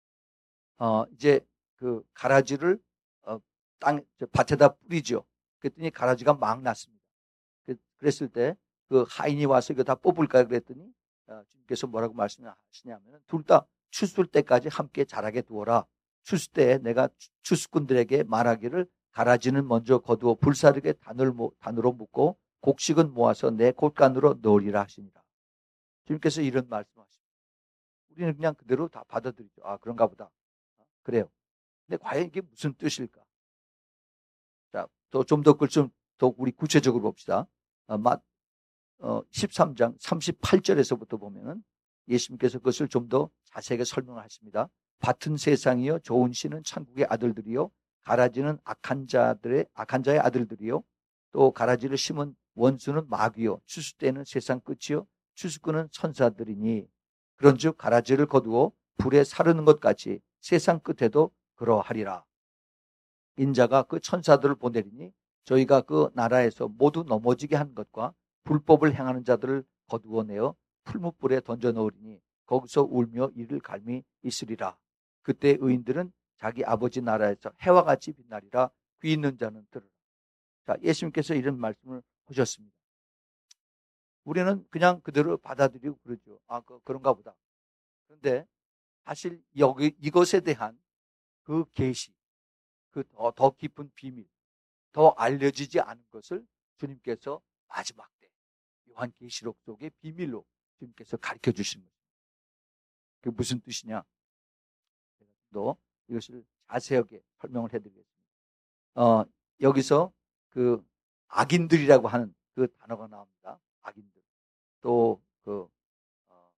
어, 이제 그 가라지를 어, 땅 밭에다 뿌리죠. 그랬더니 가라지가 막 났습니다. 그랬을 때 그 하인이 와서 이거 다 뽑을까 그랬더니 어, 주님께서 뭐라고 말씀하시냐면 둘 다 추수할 때까지 함께 자라게 두어라. 추수 때에 내가 추수꾼들에게 말하기를 가라지는 먼저 거두어 불사르게 단을, 단으로 묶고 곡식은 모아서 내 곳간으로 넣으리라 하시니라. 주님께서 이런 말씀하십니다. 우리는 그냥 그대로 다 받아들이죠. 아, 그런가 보다. 그래요. 근데 과연 이게 무슨 뜻일까? 자, 또 좀 더 그걸 좀 더 우리 구체적으로 봅시다. 어, 마, 어, 십삼 장 삼십팔 절에서부터 보면은 예수님께서 그것을 좀 더 자세하게 설명을 하십니다. 밭은 세상이요, 좋은 씨는 천국의 아들들이요, 가라지는 악한 자들의 악한 자의 아들들이요, 또 가라지를 심은 원수는 마귀요, 추수때는 세상 끝이요, 추수꾼은 천사들이니, 그런즉 가라지를 거두어 불에 사르는 것 같이 세상 끝에도 그러하리라. 인자가 그 천사들을 보내리니 저희가 그 나라에서 모두 넘어지게 한 것과 불법을 행하는 자들을 거두어내어 풀무불에 던져 넣으리니 거기서 울며 이를 갈미 있으리라. 그때 의인들은 자기 아버지 나라에서 해와 같이 빛나리라. 귀 있는 자는 들으라. 자, 예수님께서 이런 말씀을 하셨습니다. 우리는 그냥 그대로 받아들이고 그러죠. 아, 그, 그런가 보다. 그런데 사실 여기 이것에 대한 그 계시, 그 더 깊은 비밀, 더 알려지지 않은 것을 주님께서 마지막 때 요한계시록 속의 비밀로 주님께서 가르쳐 주신 거예요. 그게 무슨 뜻이냐? 또 이것을 자세하게 설명을 해드리겠습니다. 어, 여기서 그 악인들이라고 하는 그 단어가 나옵니다. 악인들. 또그 어,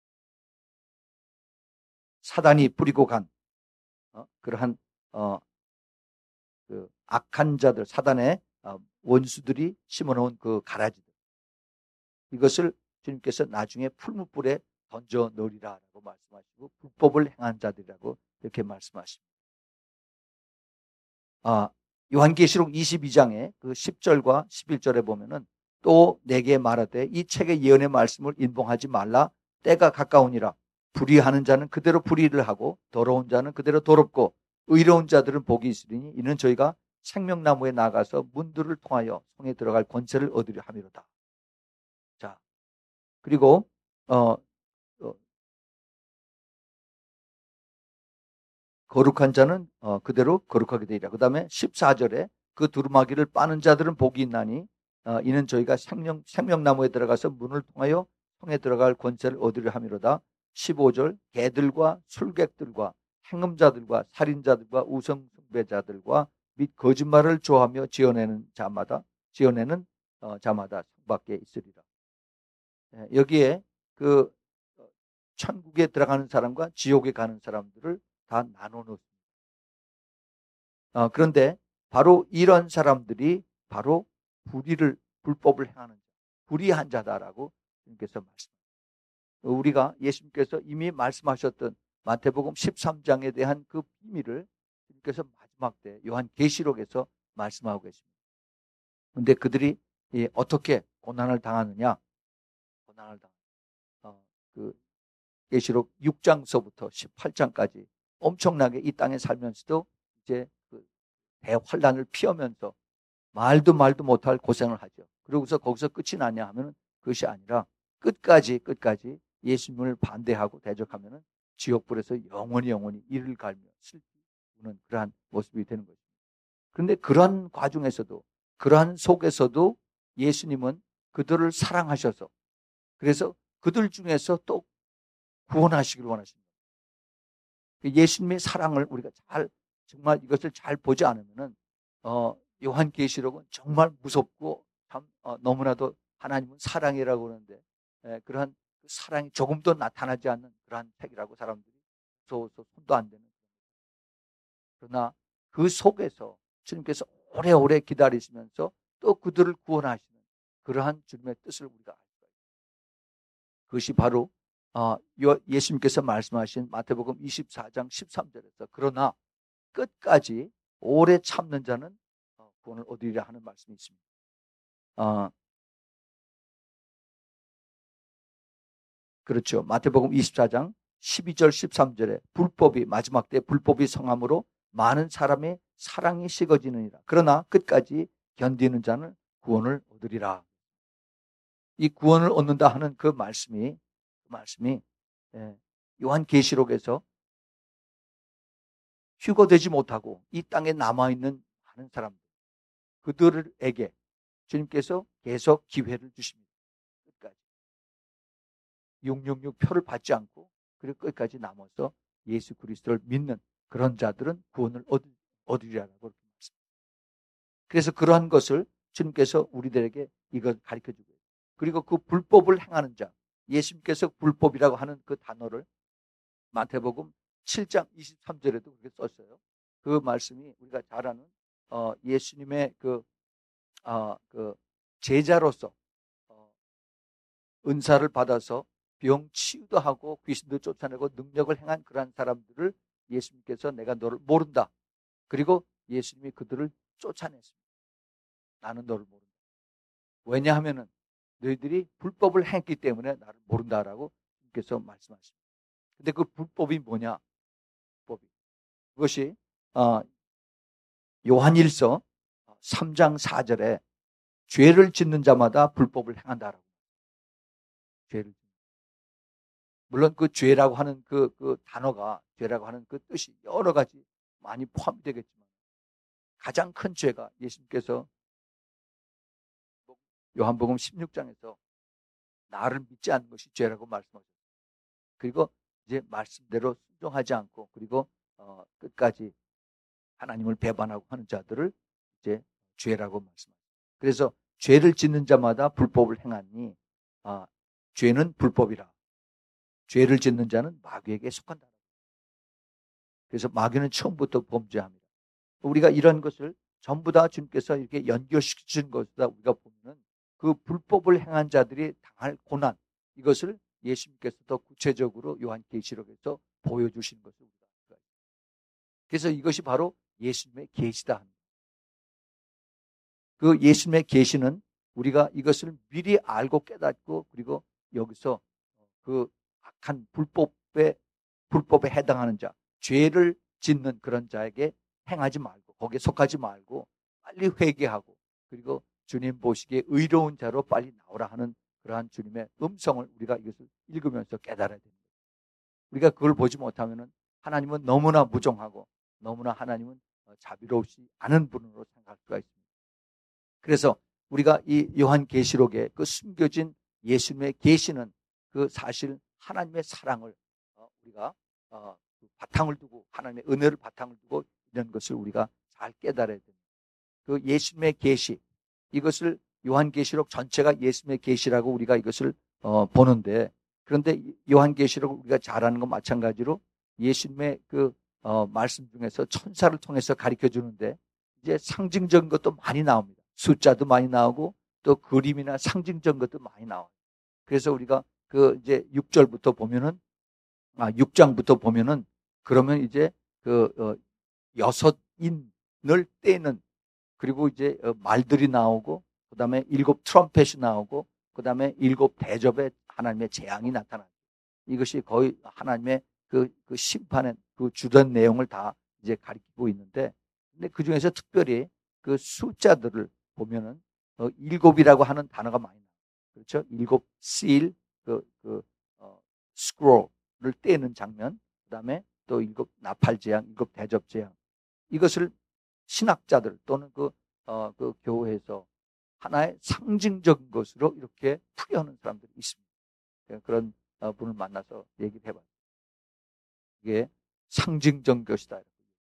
사단이 뿌리고 간 어, 그러한 어, 그 악한 자들, 사단의 어, 원수들이 심어놓은 그 가라지들. 이것을 주님께서 나중에 풀무불에 던져 넣으리라고 말씀하시고 불법을 행한 자들이라고 이렇게 말씀하십니다. 아, 요한계시록 이십이 장에 그 십 절과 십일 절에 보면은 또 내게 말하되 이 책의 예언의 말씀을 인봉하지 말라. 때가 가까우니라. 불의하는 자는 그대로 불의를 하고 더러운 자는 그대로 더럽고 의로운 자들은 복이 있으리니 이는 저희가 생명나무에 나가서 문들을 통하여 성에 들어갈 권세를 얻으려 함이로다. 자, 그리고 어, 어 거룩한 자는 어, 그대로 거룩하게 되리라. 그 다음에 십사 절에 그 두루마기를 빠는 자들은 복이 있나니 어, 이는 저희가 생명, 생명나무에 들어가서 문을 통하여 성에 들어갈 권세를 얻으려 함이로다. 십오 절 개들과 술객들과 행음자들과 살인자들과 우성숭배자들과 및 거짓말을 좋아하며 지어내는 자마다 지어내는 어, 자마다 성밖에 있으리라. 예, 여기에 그 천국에 들어가는 사람과 지옥에 가는 사람들을 다 나눠 놓습니다. 어, 그런데 바로 이런 사람들이 바로 불의를 불법을 행하는 자, 불의한 자다라고 주님께서 말씀합니다. 우리가 예수님께서 이미 말씀하셨던 마태복음 십삼 장에 대한 그 비밀을 주님께서 마지막 때 요한계시록에서 말씀하고 계십니다. 그런데 그들이 어떻게 고난을 당하느냐? 고난을 당. 어, 그 계시록 육 장서부터 십팔 장까지 엄청나게 이 땅에 살면서도 이제 그 대환란을 피하면서 말도 말도 못할 고생을 하죠. 그러고서 거기서 끝이 나냐 하면 그것이 아니라 끝까지 끝까지 예수님을 반대하고 대적하면 지옥불에서 영원히 영원히 이를 갈며 슬피는 그러한 모습이 되는 것입니다. 그런데 그러한 과정에서도 그러한 속에서도 예수님은 그들을 사랑하셔서 그래서 그들 중에서 또 구원하시기를 원하십니다. 예수님의 사랑을 우리가 잘 정말 이것을 잘 보지 않으면은 어, 요한계시록은 정말 무섭고 참 어, 너무나도 하나님은 사랑이라고 그러는데 에, 그러한 그 사랑이 조금도 나타나지 않는 그러한 책이라고 사람들이 무서워서 손도 안 대는. 그러나 그 속에서 주님께서 오래오래 기다리시면서 또 그들을 구원하시는 그러한 주님의 뜻을 우리가 알 수가 있습니다. 그것이 바로 어, 예수님께서 말씀하신 마태복음 이십사 장 십삼 절에서 그러나 끝까지 오래 참는 자는 구원을 얻으리라 하는 말씀이 있습니다. 어, 그렇죠. 마태복음 이십사 장 십이 절 십삼 절에 불법이 마지막 때 불법이 성함으로 많은 사람의 사랑이 식어지느니라. 그러나 끝까지 견디는 자는 구원을 얻으리라. 이 구원을 얻는다 하는 그 말씀이 그 말씀이 예, 요한계시록에서 휴거되지 못하고 이 땅에 남아있는 많은 사람들 그들에게 주님께서 계속 기회를 주십니다. 끝까지. 육육육 표를 받지 않고 그리고 끝까지 남아서 예수 그리스도를 믿는 그런 자들은 구원을 얻으리라고 그렇게 말씀합니다. 그래서 그러한 것을 주님께서 우리들에게 이걸 가르쳐주고, 그리고 그 불법을 행하는 자, 예수님께서 불법이라고 하는 그 단어를 마태복음 칠 장 이십삼 절에도 그렇게 썼어요. 그 말씀이 우리가 잘 아는 어, 예수님의 그, 어, 그 제자로서 어, 은사를 받아서 병 치유도 하고 귀신도 쫓아내고 능력을 행한 그러한 사람들을 예수님께서 내가 너를 모른다. 그리고 예수님이 그들을 쫓아냈습니다. 나는 너를 모른다. 왜냐하면은 너희들이 불법을 했기 때문에 나를 모른다라고 주님께서 말씀하십니다. 근데 그 불법이 뭐냐? 불법이. 그것이 어, 요한일서 삼 장 사 절에 죄를 짓는 자마다 불법을 행한다라고. 죄를. 물론 그 죄라고 하는 그, 그 단어가, 죄라고 하는 그 뜻이 여러 가지 많이 포함되겠지만 가장 큰 죄가 예수님께서 요한복음 십육 장에서 나를 믿지 않는 것이 죄라고 말씀하셨어요. 그리고 이제 말씀대로 순종하지 않고 그리고 어, 끝까지 하나님을 배반하고 하는 자들을 이제 죄라고 말씀하셨어요. 그래서 죄를 짓는 자마다 불법을 행하니 아, 죄는 불법이라. 죄를 짓는 자는 마귀에게 속한다. 그래서 마귀는 처음부터 범죄합니다. 우리가 이런 것을 전부 다 주님께서 이렇게 연결시키신 것이다. 우리가 보면은 그 불법을 행한 자들이 당할 고난, 이것을 예수님께서도 구체적으로 요한계시록에서 보여주신 것을 우리가 알고 있습니다. 그래서 이것이 바로 예수님의 계시다 합니다. 그 예수님의 계시는 우리가 이것을 미리 알고 깨닫고 그리고 여기서 그 악한 불법에 불법에 해당하는 자, 죄를 짓는 그런 자에게 행하지 말고 거기에 속하지 말고 빨리 회개하고 그리고 주님 보시기에 의로운 자로 빨리 나오라 하는 그러한 주님의 음성을 우리가 이것을 읽으면서 깨달아야 됩니다. 우리가 그걸 보지 못하면은 하나님은 너무나 무정하고 너무나 하나님은 자비로우시 않은 분으로 생각할 수가 있습니다. 그래서 우리가 이 요한계시록에 그 숨겨진 예수님의 계시는 그 사실 하나님의 사랑을 우리가 바탕을 두고 하나님의 은혜를 바탕을 두고 이런 것을 우리가 잘 깨달아야 됩니다. 그 예수님의 계시, 이것을 요한계시록 전체가 예수님의 계시라고 우리가 이것을 어, 보는데, 그런데 요한계시록 우리가 잘 아는 것 마찬가지로 예수님의 그 어, 말씀 중에서 천사를 통해서 가르쳐 주는데 이제 상징적인 것도 많이 나옵니다. 숫자도 많이 나오고 또 그림이나 상징적인 것도 많이 나와요. 그래서 우리가 그 이제 육 절부터 보면은 아, 육 장부터 보면은 그러면 이제 그 어, 여섯 인을 떼는 그리고 이제 말들이 나오고 그다음에 일곱 트럼펫이 나오고 그다음에 일곱 대접의 하나님의 재앙이 나타나요. 이것이 거의 하나님의 그, 그 심판의 그 주된 내용을 다 이제 가리키고 있는데, 근데 그 중에서 특별히 그 숫자들을 보면은 어, 일곱이라고 하는 단어가 많이 나와요. 그렇죠? 일곱 seal, 그, 그 어, scroll을 떼는 장면, 그다음에 또 일곱 나팔 재앙, 일곱 대접 재앙. 이것을 신학자들 또는 그, 어, 그 교회에서 하나의 상징적인 것으로 이렇게 풀이하는 사람들이 있습니다. 그런 어, 분을 만나서 얘기를 해봐요. 이게 상징적 것이다.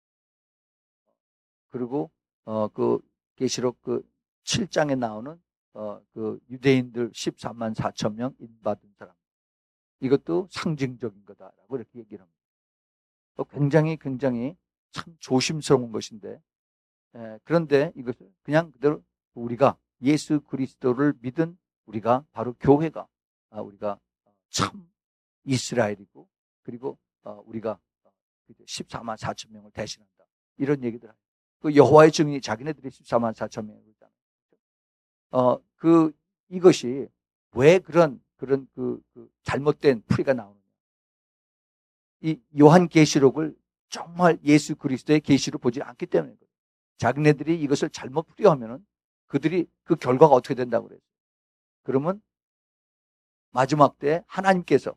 그리고 어, 그 계시록 그 칠 장에 나오는 어, 그 유대인들 십사만 사천 명 인받은 사람, 이것도 상징적인 거다라고 이렇게 얘기를 합니다. 굉장히 굉장히 참 조심스러운 것인데, 에, 그런데 이것을 그냥 그대로 우리가 예수 그리스도를 믿은 우리가 바로 교회가 아, 우리가 참 이스라엘이고 그리고 어, 우리가 십사만 사천 명을 대신한다, 이런 얘기들 합니다. 그 여호와의 증인이 자기네들이 십사만 사천 명이잖아요. 어, 그 이것이 왜 그런 그런 그, 그 잘못된 풀이가 나오느냐? 이 요한계시록을 정말 예수 그리스도의 계시로 보지 않기 때문에 그래요. 자기네들이 이것을 잘못 풀이하면은 그들이 그 결과가 어떻게 된다고 그래요? 그러면 마지막 때 하나님께서,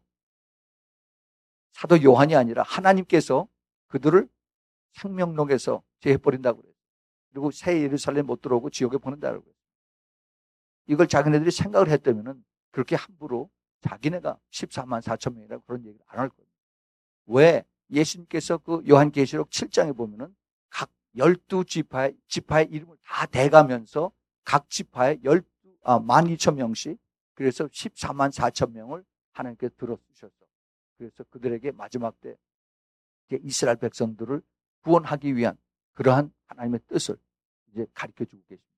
사도 요한이 아니라 하나님께서 그들을 생명록에서 제해버린다고 그래요. 그리고 새 예루살렘 못 들어오고 지옥에 보낸다고 그래요. 이걸 자기네들이 생각을 했다면은 그렇게 함부로 자기네가 십사만 사천 명이라고 그런 얘기를 안 할 거예요. 왜? 예수님께서 그 요한계시록 칠 장에 보면은 각 열두 지파의, 지파의 이름을 다 대가면서 각 지파에 열두, 아, 만 이천 명씩, 그래서 십사만 사천 명을 하나님께 들어 쓰셔서, 그래서 그들에게 마지막 때 이스라엘 백성들을 구원하기 위한 그러한 하나님의 뜻을 이제 가르쳐 주고 계십니다.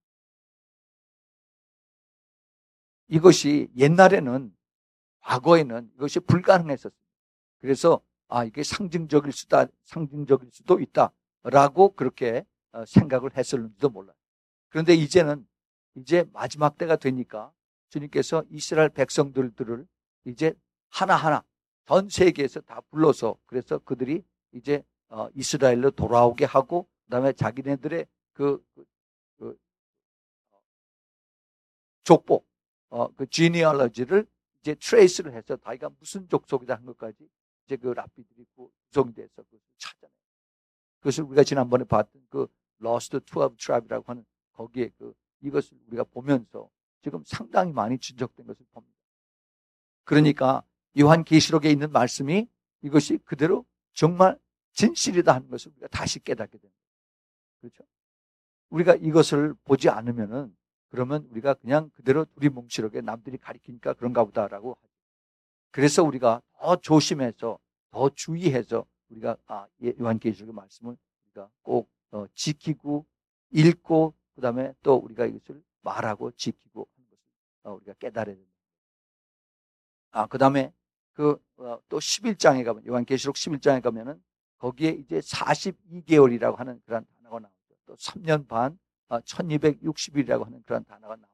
이것이 옛날에는, 과거에는 이것이 불가능했었습니다. 그래서 아, 이게 상징적일 수다, 상징적일 수도 있다라고 그렇게 생각을 했었는지도 몰라요. 그런데 이제는 이제 마지막 때가 되니까 주님께서 이스라엘 백성들을 이제 하나하나 전 세계에서 다 불러서, 그래서 그들이 이제 이스라엘로 돌아오게 하고, 그다음에 자기네들의 그, 그, 그 족보, 어, 그 genealogy를 이제 트레이스를 해서 자기가 무슨 족속이다 하는 것까지 이제 그 랍비들이 구성이 돼서 그것을 찾아내요. 그것을 우리가 지난번에 봤던 그 Lost twelve Tribe라고 하는 거기에 그 이것을 우리가 보면서 지금 상당히 많이 진적된 것을 봅니다. 그러니까 요한계시록에 있는 말씀이 이것이 그대로 정말 진실이다 하는 것을 우리가 다시 깨닫게 됩니다. 그렇죠? 우리가 이것을 보지 않으면은 그러면 우리가 그냥 그대로 두리뭉실하게 남들이 가리키니까 그런가 보다라고 하죠. 그래서 우리가 더 조심해서, 더 주의해서 우리가 아, 요한계시록의 말씀을 우리가 꼭 어, 지키고 읽고, 그다음에 또 우리가 이것을 말하고 지키고 하는 것을 어, 우리가 깨달아야 됩니다. 아, 그다음에 그 또 십일 장에 가면, 요한계시록 십일 장에 가면은 거기에 이제 사십이 개월이라고 하는 그런 단어가 나오죠. 또 삼 년 반, 천이백육십 일이라고 하는 그런 단어가 나옵니다.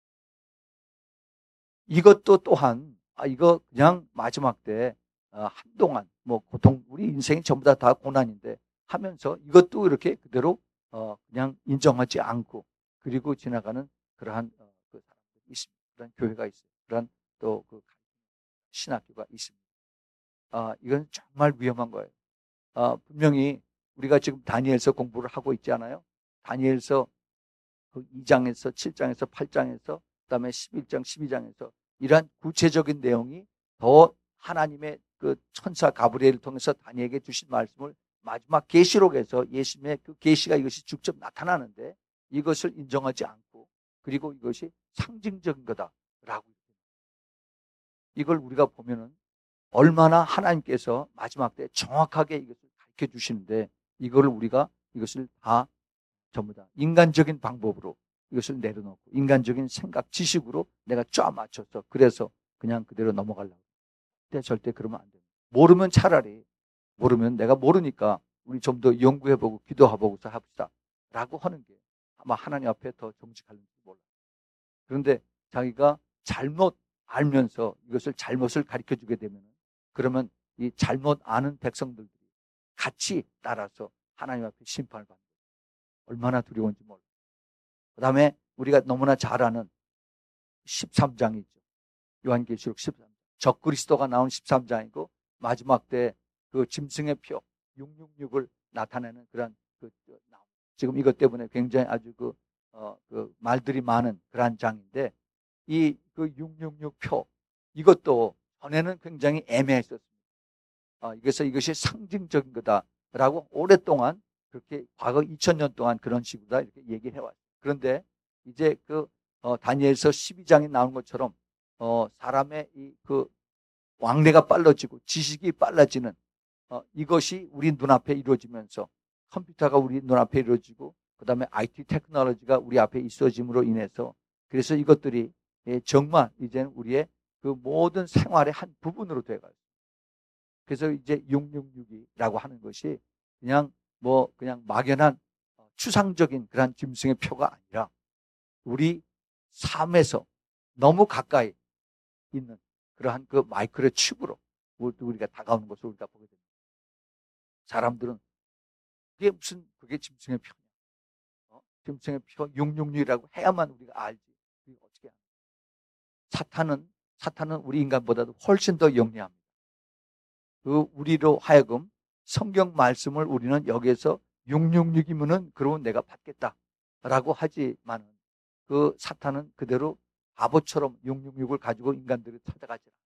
이것도 또한 아, 이거 그냥 마지막 때 어, 한동안 뭐 고통, 우리 인생이 전부 다 다 고난인데 하면서 이것도 이렇게 그대로 어, 그냥 인정하지 않고 그리고 지나가는 그러한 어, 그 사람들이 있습니다. 그런 교회가 있어요. 그런 또 그 신학교가 있습니다. 아, 이건 정말 위험한 거예요. 아, 분명히 우리가 지금 다니엘서 공부를 하고 있지 않아요? 다니엘서 그 이 장에서 칠 장에서 팔 장에서 그다음에 십일 장, 십이 장에서 이러한 구체적인 내용이 더 하나님의 그 천사 가브리엘을 통해서 다니엘에게 주신 말씀을 마지막 계시록에서 예수님의 그 계시가 이것이 직접 나타나는데 이것을 인정하지 않고 그리고 이것이 상징적인 거다라고 이걸 우리가 보면은 얼마나 하나님께서 마지막 때 정확하게 이것을 가르쳐 주시는데 이걸 우리가 이것을 다 전부 다 인간적인 방법으로 이것을 내려놓고 인간적인 생각, 지식으로 내가 쫙 맞춰서 그래서 그냥 그대로 넘어가려고. 근데 절대 그러면 안 돼요. 모르면 차라리 모르면 내가 모르니까 우리 좀 더 연구해보고 기도해보고서 합시다 라고 하는 게 아마 하나님 앞에 더 정직할지 몰라요. 그런데 자기가 잘못 알면서 이것을 잘못을 가르쳐주게 되면 그러면 이 잘못 아는 백성들이 같이 따라서 하나님 앞에 심판을 받는 거예요. 얼마나 두려운지 몰라요. 그 다음에 우리가 너무나 잘 아는 십삼 장이죠. 요한계시록 십삼 장. 적그리스도가 나온 십삼 장이고 마지막 때 그 짐승의 표 육육육을 나타내는 그런 그 지금 이것 때문에 굉장히 아주 그, 어, 그 말들이 많은 그런 장인데 이 그 육육육 표 이것도 전에는 굉장히 애매했었습니다. 어, 그래서 이것이 상징적인 거다라고 오랫동안 그렇게 과거 이천 년 동안 그런 식으로 이렇게 얘기를 해왔어요. 그런데 이제 그 어, 다니엘서 십이 장에 나온 것처럼 어, 사람의 이 그 왕래가 빨라지고 지식이 빨라지는 어, 이것이 우리 눈앞에 이루어지면서 컴퓨터가 우리 눈앞에 이루어지고 그 다음에 아이티 테크놀로지가 우리 앞에 있어짐으로 인해서 그래서 이것들이 예, 정말 이제는 우리의 그 모든 생활의 한 부분으로 돼가요. 그래서 이제 육육육이라고 하는 것이 그냥 뭐 그냥 막연한 추상적인 그런 짐승의 표가 아니라 우리 삶에서 너무 가까이 있는 그러한 그 마이크로 칩으로 우리가 다가오는 것을 우리가 보게 됩니다. 사람들은 그게 무슨 그게 짐승의 표냐? 어? 짐승의 표 육육육이라고 해야만 우리가 알지. 우리가 어떻게 알아? 사탄은 사탄은 우리 인간보다도 훨씬 더 영리합니다. 그 우리로 하여금 성경 말씀을 우리는 여기에서 육육육이면은 그러면 내가 받겠다라고 하지만 그 사탄은 그대로 바보처럼 육육육을 가지고 인간들을 찾아가지 않아요.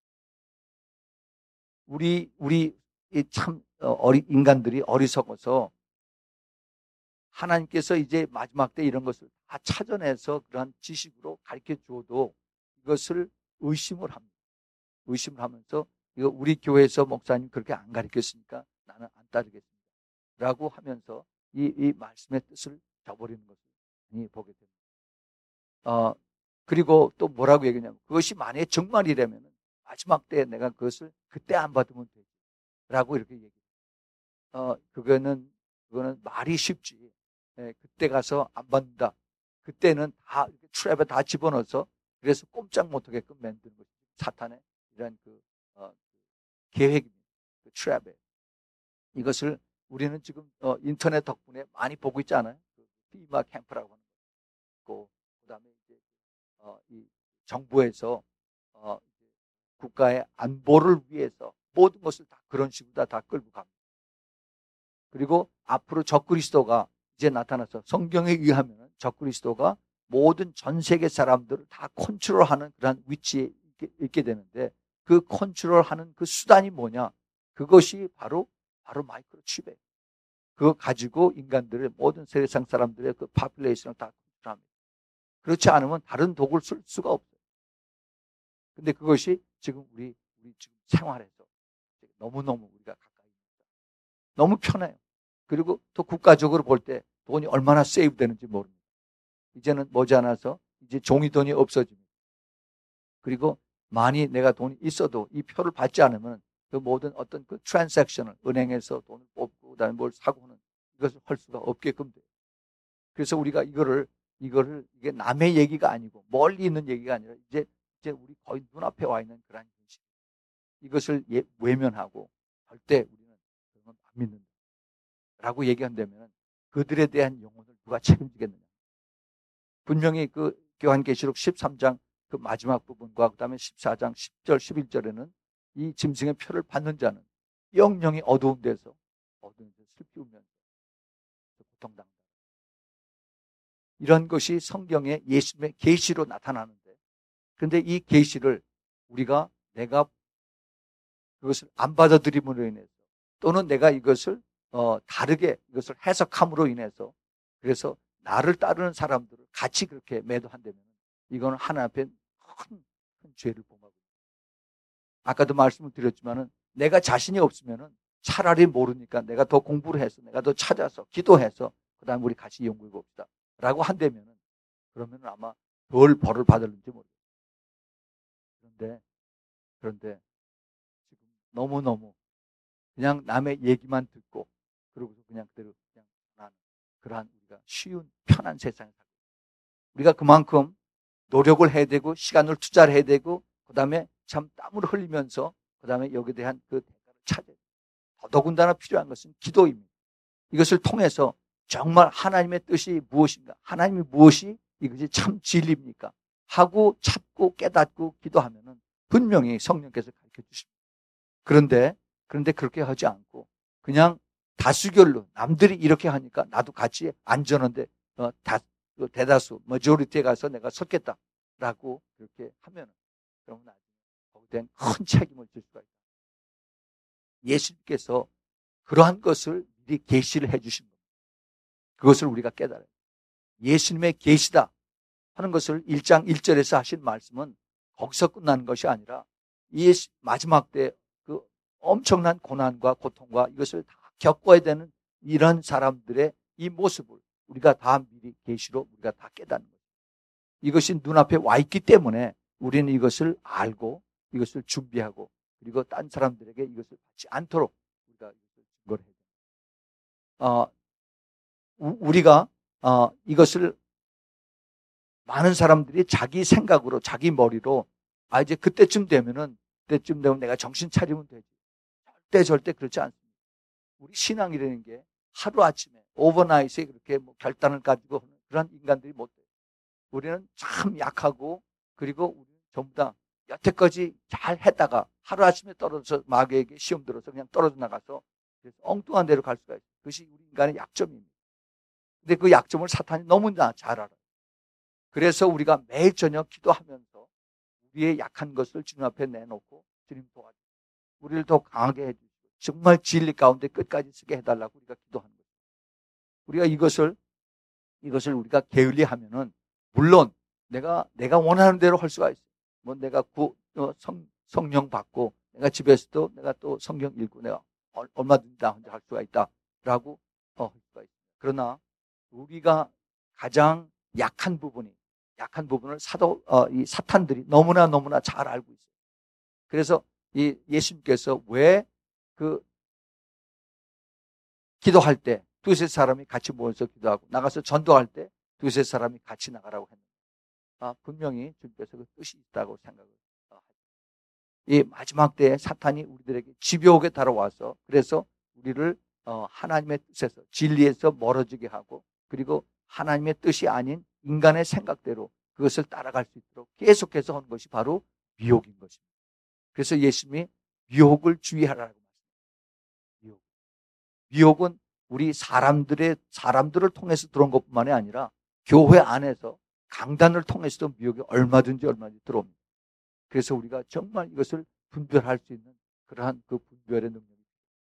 우리 우리 참 어리 인간들이 어리석어서 하나님께서 이제 마지막 때 이런 것을 다 찾아내서 그러한 지식으로 가르쳐 주어도 이것을 의심을 합니다. 의심을 하면서 이거 우리 교회에서 목사님 그렇게 안 가르쳤으니까 나는 안 따르겠습니다. 라고 하면서 이, 이 말씀의 뜻을 저버리는 것을 많이 보게 됩니다. 어, 그리고 또 뭐라고 얘기하냐면 그것이 만약에 정말이라면 마지막 때에 내가 그것을 그때 안 받으면 되지. 라고 이렇게 얘기해요. 어, 그거는, 그거는 말이 쉽지. 예, 그때 가서 안 받는다. 그때는 다, 트랩에 다 집어넣어서 그래서 꼼짝 못하게끔 만드는 것이 사탄의 이런 그, 어, 계획입니다. 그 트랩에. 이것을 우리는 지금 어, 인터넷 덕분에 많이 보고 있잖아요. 그 피마 캠프라고 하는 거. 그 다음에 이제 어, 이 정부에서 어, 국가의 안보를 위해서 모든 것을 다 그런 식으로 다, 다 끌고 갑니다. 그리고 앞으로 적그리스도가 이제 나타나서 성경에 의하면 적그리스도가 모든 전 세계 사람들을 다 컨트롤하는 그런 위치에 있게, 있게 되는데 그 컨트롤하는 그 수단이 뭐냐? 그것이 바로 바로 마이크로칩이에요. 그거 가지고 인간들의 모든 세상 사람들의 그 파퓰레이션을 다 컨트롤합니다. 그렇지 않으면 다른 도구를 쓸 수가 없어요. 근데 그것이 지금 우리 우리 지금 생활에서 너무너무 우리가 가까이 있다. 너무 편해요. 그리고 또 국가적으로 볼 때 돈이 얼마나 세이브 되는지 모릅니다. 이제는 머지않아서 이제 종이 돈이 없어집니다. 그리고 많이 내가 돈이 있어도 이 표를 받지 않으면 그 모든 어떤 그 트랜잭션을 은행에서 돈을 뽑고 그다음에 뭘 사고 하는 이것을 할 수가 없게끔 돼요. 그래서 우리가 이거를 이거를 이게 남의 얘기가 아니고 멀리 있는 얘기가 아니라 이제 이제 우리 거의 눈앞에 와 있는 그런 현실. 이것을 예, 외면하고 절대 우리는 그런 건 안 믿는다라고 얘기한다면 그들에 대한 영혼을 누가 책임지겠느냐? 분명히 그 요한계시록 십삼 장 그 마지막 부분과 그다음에 십사 장 십 절 십일 절에는 이 짐승의 표를 받는 자는 영영이 어두운 데서 어두운 데서 슬피 울면서 고통당한다. 이런 것이 성경의 예수님의 계시로 나타나는데 그런데 이 계시를 우리가 내가 그것을 안 받아들임으로 인해서 또는 내가 이것을 어, 다르게 이것을 해석함으로 인해서 그래서 나를 따르는 사람들을 같이 그렇게 매도한다면 이거는 하나님 앞에 큰, 큰 죄를 범하고 아까도 말씀을 드렸지만은 내가 자신이 없으면은 차라리 모르니까 내가 더 공부를 해서 내가 더 찾아서 기도해서 그 다음에 우리 같이 연구해 봅시다 라고 한다면은 그러면 아마 덜 벌을 받을는지 모르겠어요. 그런데 그런데 지금 너무너무 그냥 남의 얘기만 듣고 그러고서 그냥 그대로 그냥 하는 그러한 우리가 쉬운 편한 세상에 살고 우리가 그만큼 노력을 해야 되고 시간을 투자를 해야 되고 그 다음에 참 땀을 흘리면서 그 다음에 여기에 대한 그 대가를 찾아야 돼요. 더더군다나 필요한 것은 기도입니다. 이것을 통해서 정말 하나님의 뜻이 무엇인가 하나님이 무엇이 이것이 참 진리입니까 하고 찾고 깨닫고 기도하면은 분명히 성령께서 가르쳐 주십니다. 그런데 그런데 그렇게 하지 않고 그냥 다수결로 남들이 이렇게 하니까 나도 같이 안전한데 어, 다, 대다수 머저리티에 가서 내가 섰겠다라고 그렇게 하면 그러면 나중에 거기에 큰 책임을 질 수가 있다. 예수님께서 그러한 것을 미리 계시를 해주신 겁니다. 그것을 우리가 깨달아요. 예수님의 계시다 하는 것을 일 장 일 절에서 하신 말씀은 거기서 끝나는 것이 아니라 이 마지막 때 그 엄청난 고난과 고통과 이것을 다 겪어야 되는 이런 사람들의 이 모습을 우리가 다 미리 계시로 우리가 다 깨닫는 거예요. 이것이 눈앞에 와 있기 때문에 우리는 이것을 알고 이것을 준비하고 그리고 딴 사람들에게 이것을 받지 않도록 우리가 이것을 증거를 해야 됩니다. 어, 우리가 어, 이것을 많은 사람들이 자기 생각으로 자기 머리로 아 이제 그때쯤 되면은 그때쯤 되면 내가 정신 차리면 되지. 절대 절대 그렇지 않습니다. 우리 신앙이라는 게 하루아침에 오버나잇에 그렇게 뭐 결단을 가지고 하는 그런 인간들이 못 돼요. 우리는 참 약하고 그리고 우리는 전부 다 여태까지 잘 했다가 하루아침에 떨어져서 마귀에게 시험 들어서 그냥 떨어져 나가서 그래서 엉뚱한 데로 갈 수가 있어요. 그것이 우리 인간의 약점입니다. 근데 그 약점을 사탄이 너무나 잘 알아요. 그래서 우리가 매일 저녁 기도하면서 우리의 약한 것을 주님 앞에 내놓고 주님 도와주시고 우리를 더 강하게 해주시고 정말 진리 가운데 끝까지 쓰게 해달라고 우리가 기도하는 거예요. 우리가 이것을 이것을 우리가 게을리하면은 물론 내가 내가 원하는 대로 할 수가 있어요. 뭐 내가 구, 어, 성, 성령 받고 내가 집에서도 내가 또 성경 읽고 내가 얼마든지 나 혼자 할 수가 있다라고 어, 할 수가 있어요. 그러나 우리가 가장 약한 부분이 약한 부분을 사도 어, 이 사탄들이 너무나 너무나 잘 알고 있어요. 그래서 이 예수님께서 왜 그 기도할 때 두세 사람이 같이 모여서 기도하고 나가서 전도할 때 두세 사람이 같이 나가라고 했는데 아, 분명히 주님께서 그 뜻이 있다고 생각을 합니다. 이 마지막 때에 사탄이 우리들에게 집요하게 달아와서 그래서 우리를 어, 하나님의 뜻에서 진리에서 멀어지게 하고 그리고 하나님의 뜻이 아닌 인간의 생각대로 그것을 따라갈 수 있도록 계속해서 하는 것이 바로 미혹인 것입니다. 그래서 예수님이 미혹을 주의하라고 말씀합니다. 미혹. 미혹은 우리 사람들의 사람들을 통해서 들어온 것뿐만이 아니라 교회 안에서 강단을 통해서도 미혹이 얼마든지 얼마든지 들어옵니다. 그래서 우리가 정말 이것을 분별할 수 있는 그러한 그 분별의 능력이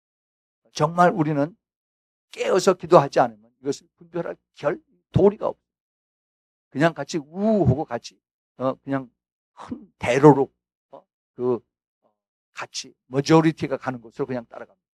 정말 우리는 깨어서 기도하지 않으면 이것을 분별할 결 도리가 없어요. 그냥 같이 우우하고 같이 어 그냥 큰 대로로 어, 그 같이 머저리티가 가는 곳으로 그냥 따라갑니다.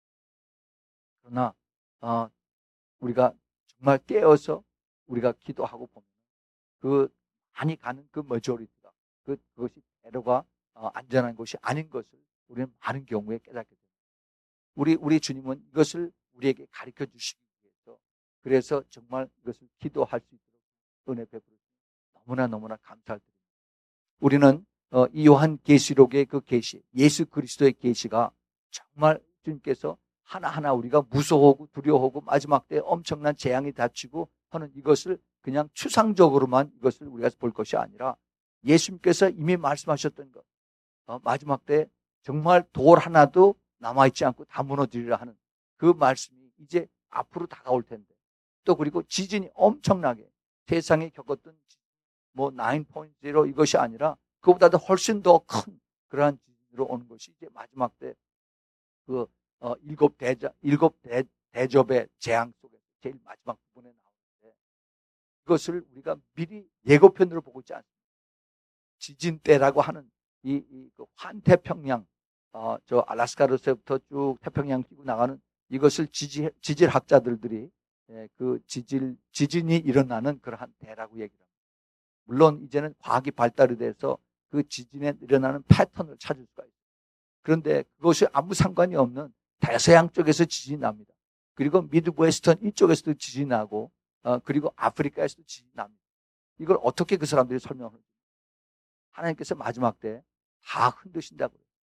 그러나 어, 우리가 정말 깨어서 우리가 기도하고 보면 그 많이 가는 그 머저리티가 그 그것이 대로가 어, 안전한 것이 아닌 것을 우리는 많은 경우에 깨닫게 됩니다. 우리 우리 주님은 이것을 우리에게 가르쳐 주시기 위해서 그래서 정말 이것을 기도할 수 있도록 은혜 베풀어 너무나 너무나 감사드립니다. 우리는 어, 이 요한 계시록의 그 계시, 예수 그리스도의 계시가 정말 주님께서 하나하나 우리가 무서워하고 두려워하고 마지막 때 엄청난 재앙이 닥치고 하는 이것을 그냥 추상적으로만 이것을 우리가 볼 것이 아니라 예수님께서 이미 말씀하셨던 것, 어, 마지막 때 정말 돌 하나도 남아있지 않고 다 무너지리라 하는 그 말씀이 이제 앞으로 다가올 텐데 또 그리고 지진이 엄청나게 세상에 겪었던 뭐 나인 포인트 영 이것이 아니라 그보다도 훨씬 더 큰 그러한 지진으로 오는 것이 이제 마지막 때 그 어, 일곱 대접 일곱 대, 대접의 재앙 속에서 제일 마지막 부분에 나오는데 그것을 우리가 미리 예고편으로 보고 있지 않습니까? 지진 때라고 하는 이, 이 그 환태평양 어, 저 알래스카로서부터 쭉 태평양 끼고 나가는 이것을 지질, 지질학자들이 예, 그 지질 지진이 일어나는 그러한 대라고 얘기를 합니다. 물론 이제는 과학이 발달이 돼서 그 지진에 일어나는 패턴을 찾을 수가 있어요. 그런데 그것이 아무 상관이 없는 대서양 쪽에서 지진이 납니다. 그리고 미드웨스턴 이쪽에서도 지진이 나고 어, 그리고 아프리카에서도 지진이 납니다. 이걸 어떻게 그 사람들이 설명하는지 하나님께서 마지막 때 다 흔드신다고요.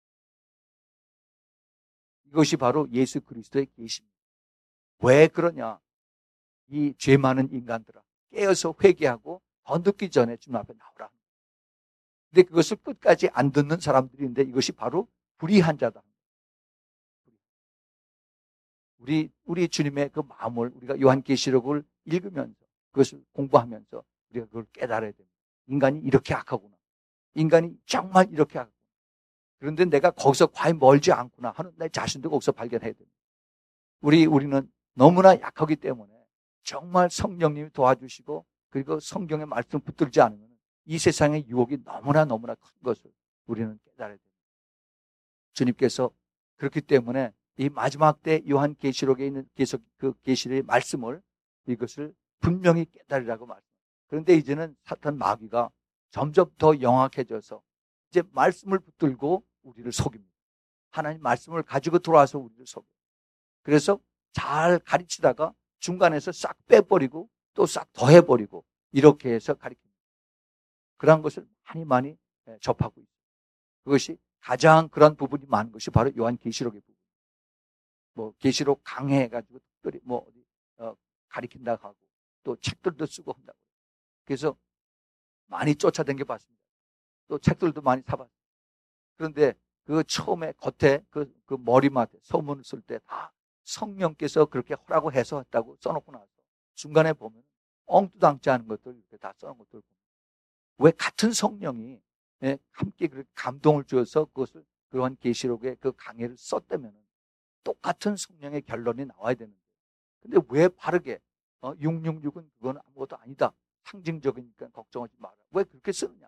이것이 바로 예수 그리스도의 계시입니다. 왜 그러냐? 이 죄 많은 인간들아 깨어서 회개하고 더 늦기 전에 주님 앞에 나오라. 근데 그것을 끝까지 안 듣는 사람들이 있는데 이것이 바로 불의한 자다. 우리 우리 주님의 그 마음을 우리가 요한계시록을 읽으면서 그것을 공부하면서 우리가 그걸 깨달아야 됩니다. 인간이 이렇게 악하구나. 인간이 정말 이렇게 악하구나. 그런데 내가 거기서 과연 멀지 않구나 하는 내 자신도 거기서 발견해야 됩니다. 우리 우리는 너무나 약하기 때문에 정말 성령님이 도와주시고 그리고 성경의 말씀 붙들지 않으면 이 세상의 유혹이 너무나 너무나 큰 것을 우리는 깨달아야 됩니다. 주님께서 그렇기 때문에 이 마지막 때 요한 계시록에 있는 계속 그 계시의 말씀을 이것을 분명히 깨달으라고 말합니다. 그런데 이제는 사탄 마귀가 점점 더 영악해져서 이제 말씀을 붙들고 우리를 속입니다. 하나님 말씀을 가지고 들어와서 우리를 속여요. 그래서 잘 가르치다가 중간에서 싹 빼버리고 또 싹 더해버리고 이렇게 해서 가르칩니다. 그런 것을 많이 많이 접하고 있어요. 그것이 가장 그런 부분이 많은 것이 바로 요한 계시록의 부분. 뭐 계시록 강해가지고 특별히 뭐 어디 어, 가리킨다고 하고 또 책들도 쓰고 한다고. 그래서 많이 쫓아다녀 봤습니다. 또 책들도 많이 사봤어요. 그런데 그 처음에 겉에 그, 그 머리맡에 서문을 쓸 때 다 성령께서 그렇게 하라고 해서 했다고 써놓고 나서 중간에 보면 엉뚱당지 않은 것들 이렇게 다 써놓은 것들 보면 왜 같은 성령이 예, 함께 그렇게 감동을 주어서 그것을 그러한 계시록의 그 강해를 썼다면 똑같은 성령의 결론이 나와야 되는데 근데 왜 바르게 어, 육육육은 그건 아무것도 아니다. 상징적이니까 걱정하지 마라. 왜 그렇게 쓰느냐.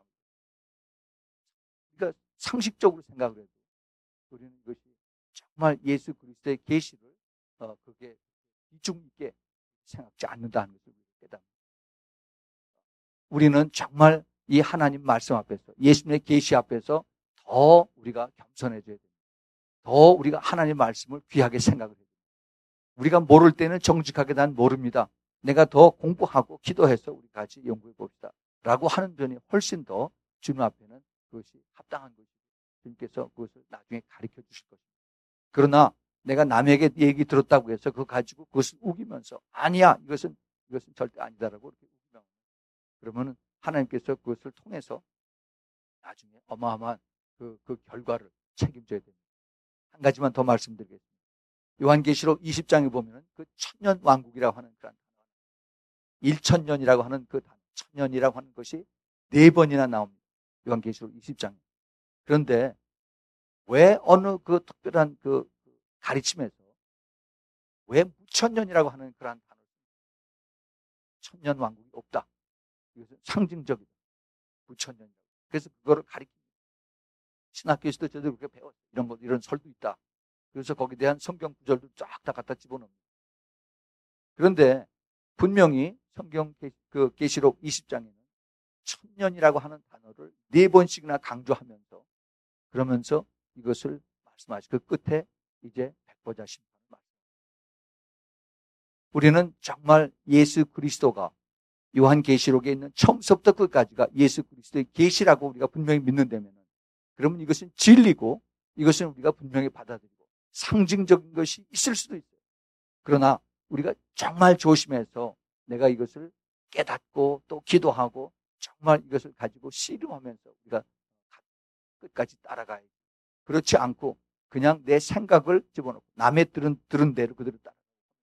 그러니까 상식적으로 생각을 해도 우리는 이것이 정말 예수 그리스도의 계시를 어, 그게 비중 있게 생각지 않는다는 것을 깨닫습니다. 우리는 정말 이 하나님 말씀 앞에서 예수님의 계시 앞에서 더 우리가 겸손해져야 됩니다. 더 우리가 하나님 말씀을 귀하게 생각을 해야 됩니다. 우리가 모를 때는 정직하게 난 모릅니다. 내가 더 공부하고 기도해서 우리 같이 연구해 봅시다. 라고 하는 편이 훨씬 더 주님 앞에는 그것이 합당한 것이고 주님께서 그것을 나중에 가르쳐 주실 것입니다. 그러나 내가 남에게 얘기 들었다고 해서 그거 가지고 그것을 우기면서 아니야 이것은 이것은 절대 아니다라고 이렇게 우기면 그러면은 하나님께서 그것을 통해서 나중에 어마어마한 그, 그 결과를 책임져야 됩니다. 한 가지만 더 말씀드리겠습니다. 요한계시록 이십 장에 보면 그 천년 왕국이라고 하는 그런 일천년이라고 하는 그 단어, 천년이라고 하는 것이 네 번이나 나옵니다. 요한계시록 이십 장에. 그런데 왜 어느 그 특별한 그 가르침에서 왜 무천년이라고 하는 그러한 단어, 천년 왕국이 없다. 이것은 상징적이다. 무천년이라고. 그래서 그거를 가리킵니다. 신학교에서도 저도 그렇게 배웠어요. 이런 것, 이런 설도 있다. 그래서 거기에 대한 성경 구절도 쫙 다 갖다 집어넣습니다. 그런데 분명히 성경 그 계시록 이십 장에는 천년이라고 하는 단어를 네 번씩이나 강조하면서 그러면서 이것을 말씀하시고 그 끝에 이제 백보자 심판을 말씀합니다. 우리는 정말 예수 그리스도가 요한계시록에 있는 처음부터 끝까지가 예수 그리스도의 계시라고 우리가 분명히 믿는다면 그러면 이것은 진리고 이것은 우리가 분명히 받아들이고 상징적인 것이 있을 수도 있어요. 그러나 우리가 정말 조심해서 내가 이것을 깨닫고 또 기도하고 정말 이것을 가지고 씨름하면서 우리가 끝까지 따라가야지. 그렇지 않고 그냥 내 생각을 집어넣고 남의 들은, 들은 대로 그대로 따라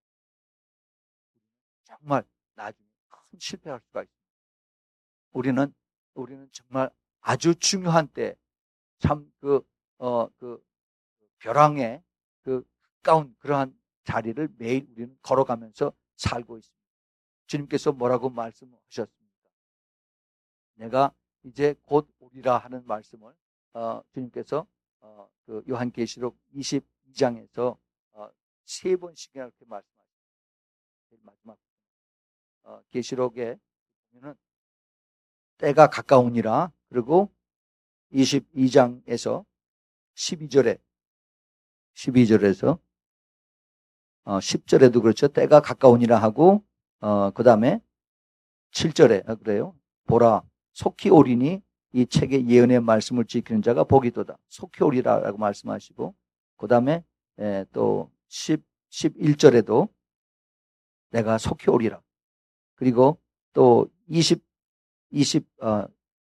정말 나중에 큰 실패할 수가 있습니다. 우리는 우리는 정말 아주 중요한 때 참 그 어 그 벼랑의 그 가까운 그러한 자리를 매일 우리는 걸어가면서 살고 있습니다. 주님께서 뭐라고 말씀하셨습니까? 내가 이제 곧 오리라 하는 말씀을 어, 주님께서 어, 그 요한계시록 이십이 장에서 어, 세 번씩이나 이렇게 말씀하셨습니다. 마지막 어, 계시록에 보면은 때가 가까우니라 그리고 이십이 장에서 십이 절에 십이 절에서 어, 십 절에도 그렇죠. 때가 가까우니라 하고 어, 그 다음에 칠 절에 아, 그래요. 보라 속히 오리니 이 책의 예언의 말씀을 지키는 자가 복이도다. 속히 오리라라고 말씀하시고 그 다음에 또 십, 십일 절에도 내가 속히 오리라. 그리고 또 이십, 이십, 어,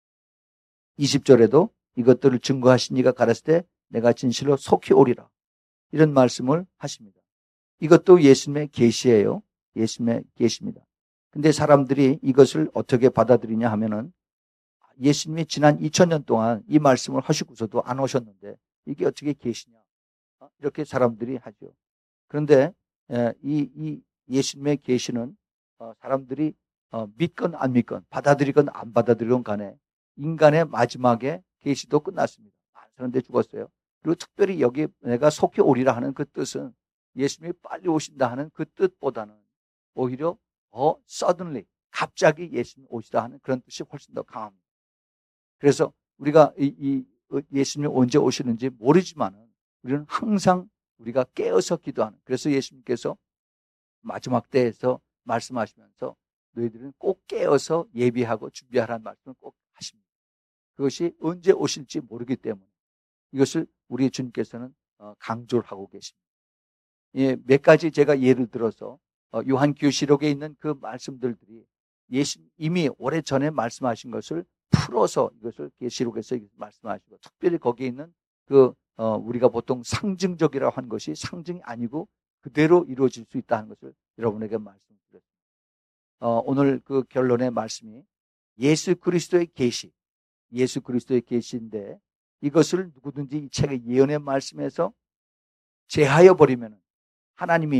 이십 절에도 이것들을 증거하신 이가 가라을 때 내가 진실로 속히 오리라. 이런 말씀을 하십니다. 이것도 예수님의 계시예요. 예수님의 계시입니다. 근데 사람들이 이것을 어떻게 받아들이냐 하면은 예수님이 지난 이천 년 동안 이 말씀을 하시고서도 안 오셨는데 이게 어떻게 계시냐 이렇게 사람들이 하죠. 그런데 이, 이 예수님의 계시는 사람들이 믿건 안 믿건 받아들이건 안 받아들이건 간에 인간의 마지막에 계시도 끝났습니다. 많은 사람들이 죽었어요. 그리고 특별히 여기 내가 속히 오리라 하는 그 뜻은 예수님이 빨리 오신다 하는 그 뜻보다는 오히려 더 suddenly 갑자기 예수님이 오시다 하는 그런 뜻이 훨씬 더 강합니다. 그래서 우리가 이, 이 예수님이 언제 오시는지 모르지만 우리는 항상 우리가 깨어서 기도하는 그래서 예수님께서 마지막 때에서 말씀하시면서 너희들은 꼭 깨어서 예비하고 준비하라는 말씀을 꼭 하십니다. 그것이 언제 오실지 모르기 때문에 이것을 우리 주님께서는 강조를 하고 계십니다. 예, 몇 가지 제가 예를 들어서 요한계시록에 있는 그 말씀들이 예수 이미 오래전에 말씀하신 것을 풀어서 이것을 계시록에서 말씀하시고 특별히 거기에 있는 그 어, 우리가 보통 상징적이라고 하는 것이 상징이 아니고 그대로 이루어질 수 있다는 것을 여러분에게 말씀드렸습니다. 어, 오늘 그 결론의 말씀이 예수 그리스도의 계시, 예수 그리스도의 계시인데 이것을 누구든지 이 책의 예언의 말씀에서 제하여 버리면 하나님이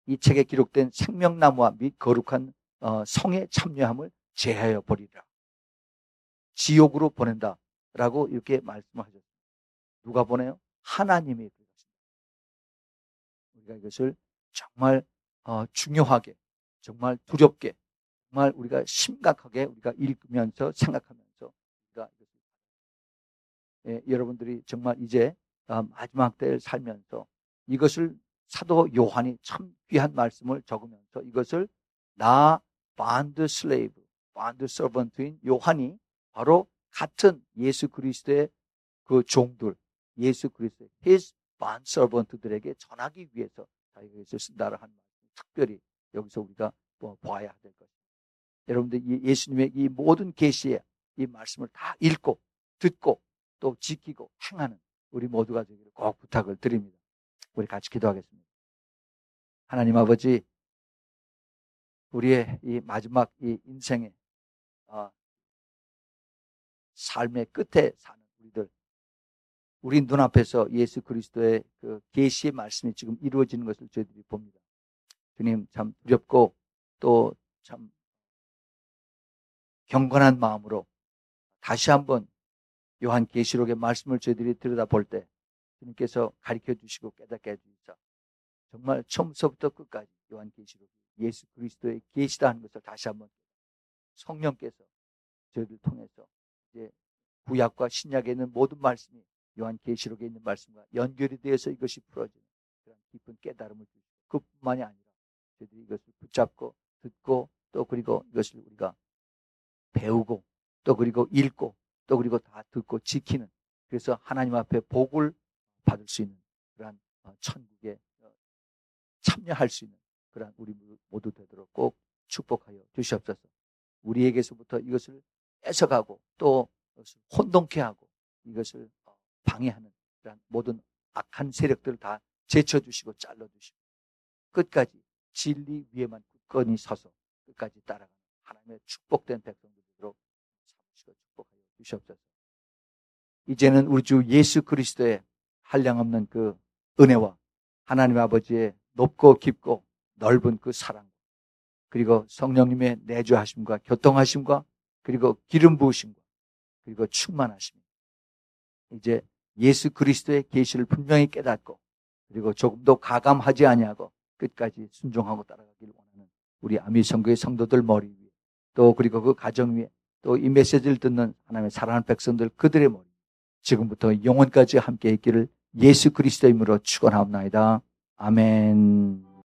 이 책에 기록된 생명나무와 및 거룩한 어, 성에 참여함을 제하여 버리라. 지옥으로 보낸다라고 이렇게 말씀하셨습니다. 누가 보내요? 하나님이 그러셨습니다. 우리가 이것을 정말 어, 중요하게, 정말 두렵게, 정말 우리가 심각하게 우리가 읽으면서 생각하면서 우리가 예, 여러분들이 정말 이제 어, 마지막 때를 살면서 이것을 사도 요한이 참 귀한 말씀을 적으면서 이것을 나 반드 슬레이브, 반드 서번트인 요한이 바로 같은 예수 그리스도의 그 종들, 예수 그리스도의 his bond servant들에게 전하기 위해서 자기가 이것을 쓴다를 한 말씀, 특별히 여기서 우리가 뭐 봐야 될 것입니다. 여러분들 이 예수님의 이 모든 계시의 이 말씀을 다 읽고 듣고 또 지키고 행하는 우리 모두가 되기를 꼭 부탁을 드립니다. 우리 같이 기도하겠습니다. 하나님 아버지, 우리의 이 마지막 이 인생의 어, 삶의 끝에 사는 우리들, 우리 눈앞에서 예수 그리스도의 그 계시의 말씀이 지금 이루어지는 것을 저희들이 봅니다. 주님, 참 두렵고 또 참 경건한 마음으로 다시 한번 요한 계시록의 말씀을 저희들이 들여다볼 때 주님께서 가르쳐 주시고 깨닫게 해주시자 정말 처음서부터 끝까지 요한 계시록이 예수 그리스도의 계시라는 것을 다시 한번 성령께서 저희를 통해서 이제 구약과 신약에 있는 모든 말씀이 요한 계시록에 있는 말씀과 연결이 되어서 이것이 풀어지는 그런 깊은 깨달음을 주시고 그뿐만이 아니라 저희들이 이것을 붙잡고 듣고 또 그리고 이것을 우리가 배우고 또 그리고 읽고 또 그리고 다 듣고 지키는, 그래서 하나님 앞에 복을 받을 수 있는 그러한 천국에 참여할 수 있는 그러한 우리 모두 되도록 꼭 축복하여 주시옵소서. 우리에게서부터 이것을 뺏어가고 또 이것을 혼동케 하고 이것을 방해하는 그러한 모든 악한 세력들을 다 제쳐주시고 잘라주시고 끝까지 진리 위에만 굳건히 서서 끝까지 따라가는 하나님의 축복된 백성들 되도록 삼으시고 축복하여 주시옵소서. 이제는 우리 주 예수 그리스도의 한량없는 그 은혜와 하나님 아버지의 높고 깊고 넓은 그 사랑, 그리고 성령님의 내주하심과 교통하심과 그리고 기름 부으심과 그리고 충만하심, 이제 예수 그리스도의 계시를 분명히 깨닫고 그리고 조금도 가감하지 아니하고 끝까지 순종하고 따라가기를 원하는 우리 아미성교의 성도들 머리 위에 또 그리고 그 가정 위에 또 이 메시지를 듣는 하나님의 사랑하는 백성들 그들의 머리 지금부터 영원까지 함께 있기를 예수 그리스도의 이름으로 축원하옵나이다. 아멘.